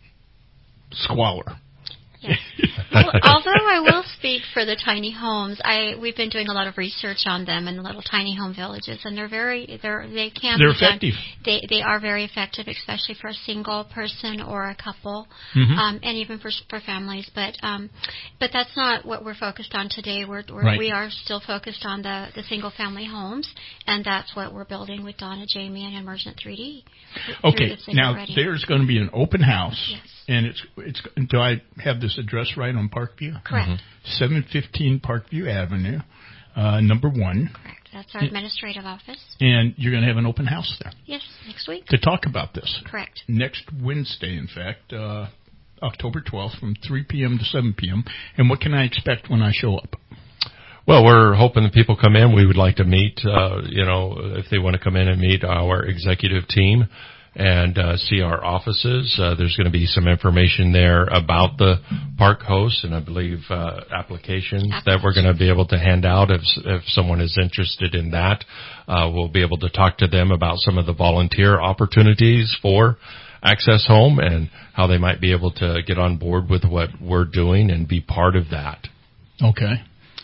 squalor. Yes. Well, although I will speak for the tiny homes, we've been doing a lot of research on them and the little tiny home villages, and they're effective. They are very effective, especially for a single person or a couple, and even for families. But that's not what we're focused on today. We are still focused on the single family homes, and that's what we're building with Donna, Jamie, and Emergent 3D. Okay, now there's going to be an open house. Yes. And it's. Do I have this address right on Parkview? Correct. 715 Parkview Avenue, number 1. Correct. That's our administrative office. And you're going to have an open house there. Yes, next week. To talk about this. Correct. Next Wednesday, in fact, October 12th, from 3 p.m. to 7 p.m. And what can I expect when I show up? Well, we're hoping that people come in. We would like to meet, if they want to come in and meet our executive team and see our offices. There's going to be some information there about the park host, and I believe applications that we're going to be able to hand out if someone is interested in that. We'll be able to talk to them about some of the volunteer opportunities for Access Home and how they might be able to get on board with what we're doing and be part of that. Okay.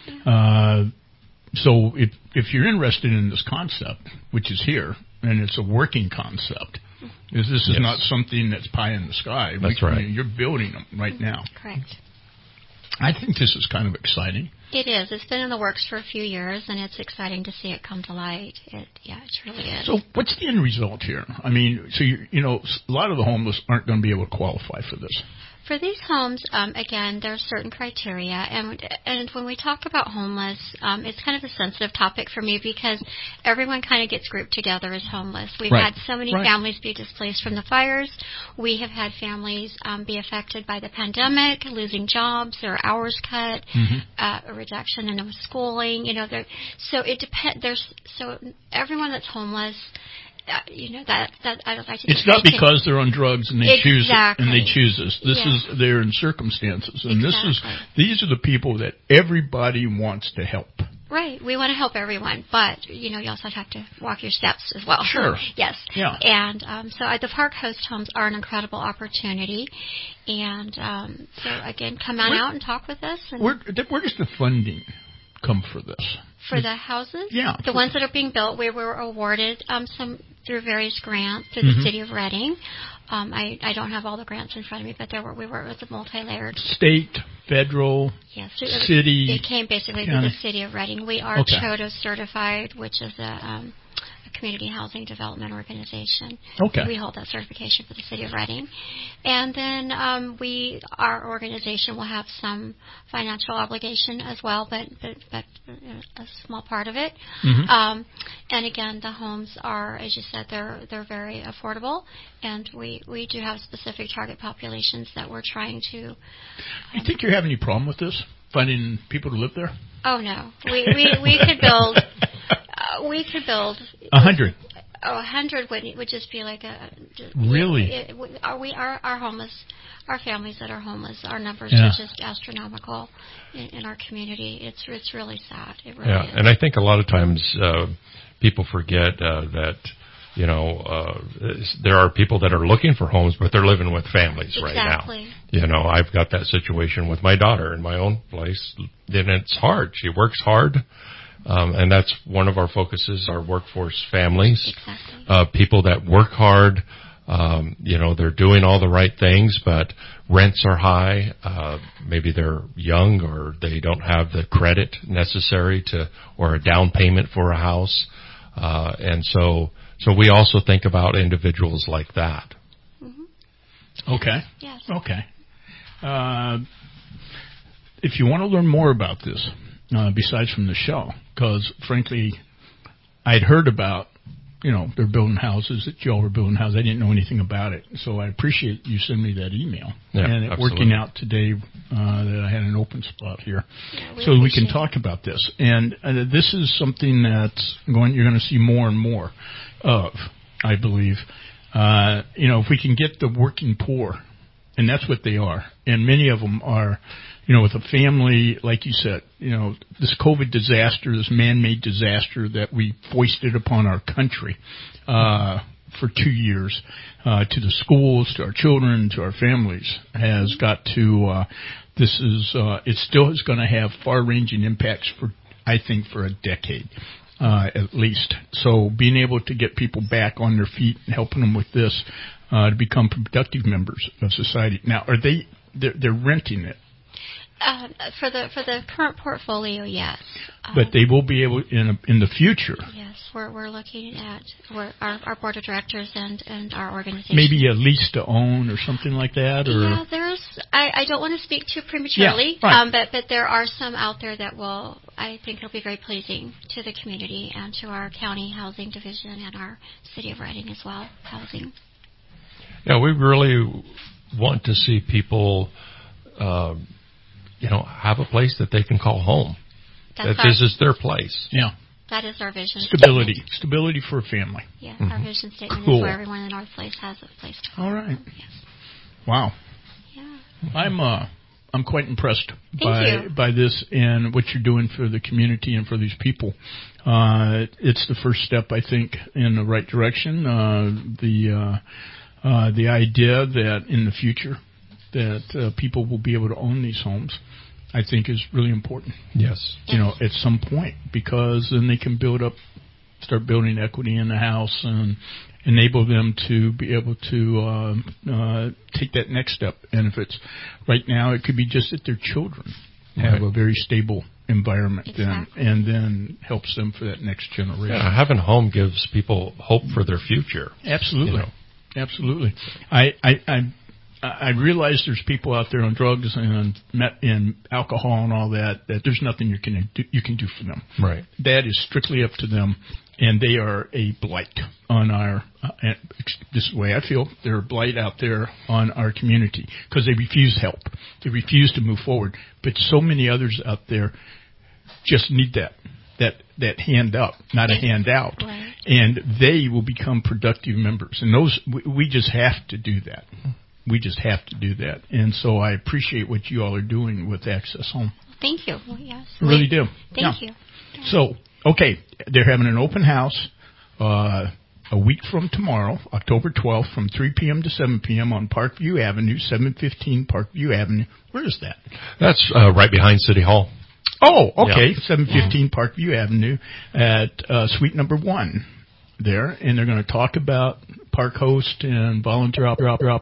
So if you're interested in this concept, which is here, and it's a working concept, this is not something that's pie in the sky. That's right. You're building them right now. Correct. I think this is kind of exciting. It is. It's been in the works for a few years, and it's exciting to see it come to light. It really is. So what's the end result here? I mean, so a lot of the homeless aren't going to be able to qualify for this. For these homes, again, there are certain criteria, and when we talk about homeless, it's kind of a sensitive topic for me because everyone kind of gets grouped together as homeless. We've had so many families be displaced from the fires. We have had families be affected by the pandemic, losing jobs, their hours cut, a reduction in schooling. So it depends. So everyone that's homeless. It's not because they're on drugs and they choose it, and they choose this. They're in circumstances, and these are the people that everybody wants to help. Right. We want to help everyone, but, you also have to walk your steps as well. Sure. Yes. Yeah. And so the Park Host Homes are an incredible opportunity. And so, again, come on out and talk with us. And where does the funding come for this? For the houses? Yeah. The ones that are being built, we were awarded some through various grants through the City of Reading. I don't have all the grants in front of me, but it was a multi-layered. State, federal, yes, city. It came basically through the City of Reading. We are CHODO certified, which is a community housing development organization. Okay. We hold that certification for the City of Reading. And then our organization will have some financial obligation as well, but a small part of it. Mm-hmm. And again, the homes are, as you said, they're very affordable, and we do have specific target populations that we're trying to. You think you're having any problem with this, finding people to live there? Oh no, we could build. We could build 100. 100 would just be like a. Really? Our families that are homeless, our numbers are just astronomical in our community. It's really sad. It really is. And I think a lot of times people forget that. There are people that are looking for homes, but they're living with families right now. I've got that situation with my daughter in my own place, and it's hard. She works hard. And that's one of our focuses, our workforce families, people that work hard. They're doing all the right things, but rents are high. Maybe they're young or they don't have the credit necessary or a down payment for a house. And so we also think about individuals like that. Mm-hmm. Okay. Yes. Okay. If you want to learn more about this, besides from the show, because frankly, I'd heard about, they're building houses, that y'all were building houses. I didn't know anything about it. So I appreciate you sending me that email. Yeah, and it working out today that I had an open spot here. Yeah, so we can talk about this. And this is something that's you're going to see more and more of, I believe. If we can get the working poor, and that's what they are, and many of them are, with a family, like you said, this COVID disaster, this man-made disaster that we foisted upon our country for 2 years, to the schools, to our children, to our families, has got to, it still is going to have far-ranging impacts I think, for a decade. At least. So being able to get people back on their feet and helping them with this to become productive members of society. Now, they're renting it? For the current portfolio, yes. But they will be able in the future. Yes, we're looking at our board of directors and our organization. Maybe a lease to own or something like that. Or yeah, I don't want to speak too prematurely. Yeah, right. But there are some out there that I think will be very pleasing to the community and to our county housing division and our City of Reading as well, housing. Yeah, we really want to see people. Have a place that they can call home. This is their place. Yeah. That is our vision. Stability for a family. Yeah, our vision statement is where everyone in North Place has a place to call. All right. Yes. Wow. Yeah. I'm quite impressed by this and what you're doing for the community and for these people. It's the first step, I think, in the right direction. The idea that in the future that people will be able to own these homes, I think, is really important. Yes. At some point, because then they can start building equity in the house and enable them to be able to take that next step. And if it's right now, it could be just that their children have a very stable environment and then helps them for that next generation. Yeah, having a home gives people hope for their future. Absolutely. Absolutely. I realize there's people out there on drugs and alcohol and all that there's nothing you can do for them. Right. That is strictly up to them, and they are a blight on our. This is the way I feel. They're a blight out there on our community because they refuse help. They refuse to move forward. But so many others out there just need that hand up, not a hand out, right. And they will become productive members. And we just have to do that. We just have to do that. And so I appreciate what you all are doing with Access Home. Thank you. Well, yes. Really do. Thank you. So, okay, they're having an open house a week from tomorrow, October 12th, from 3 p.m. to 7 p.m. on Parkview Avenue, 715 Parkview Avenue. Where is that? That's right behind City Hall. Oh, okay, Yeah. 715 Parkview Avenue at suite number 1 there, and they're going to talk about park host and volunteer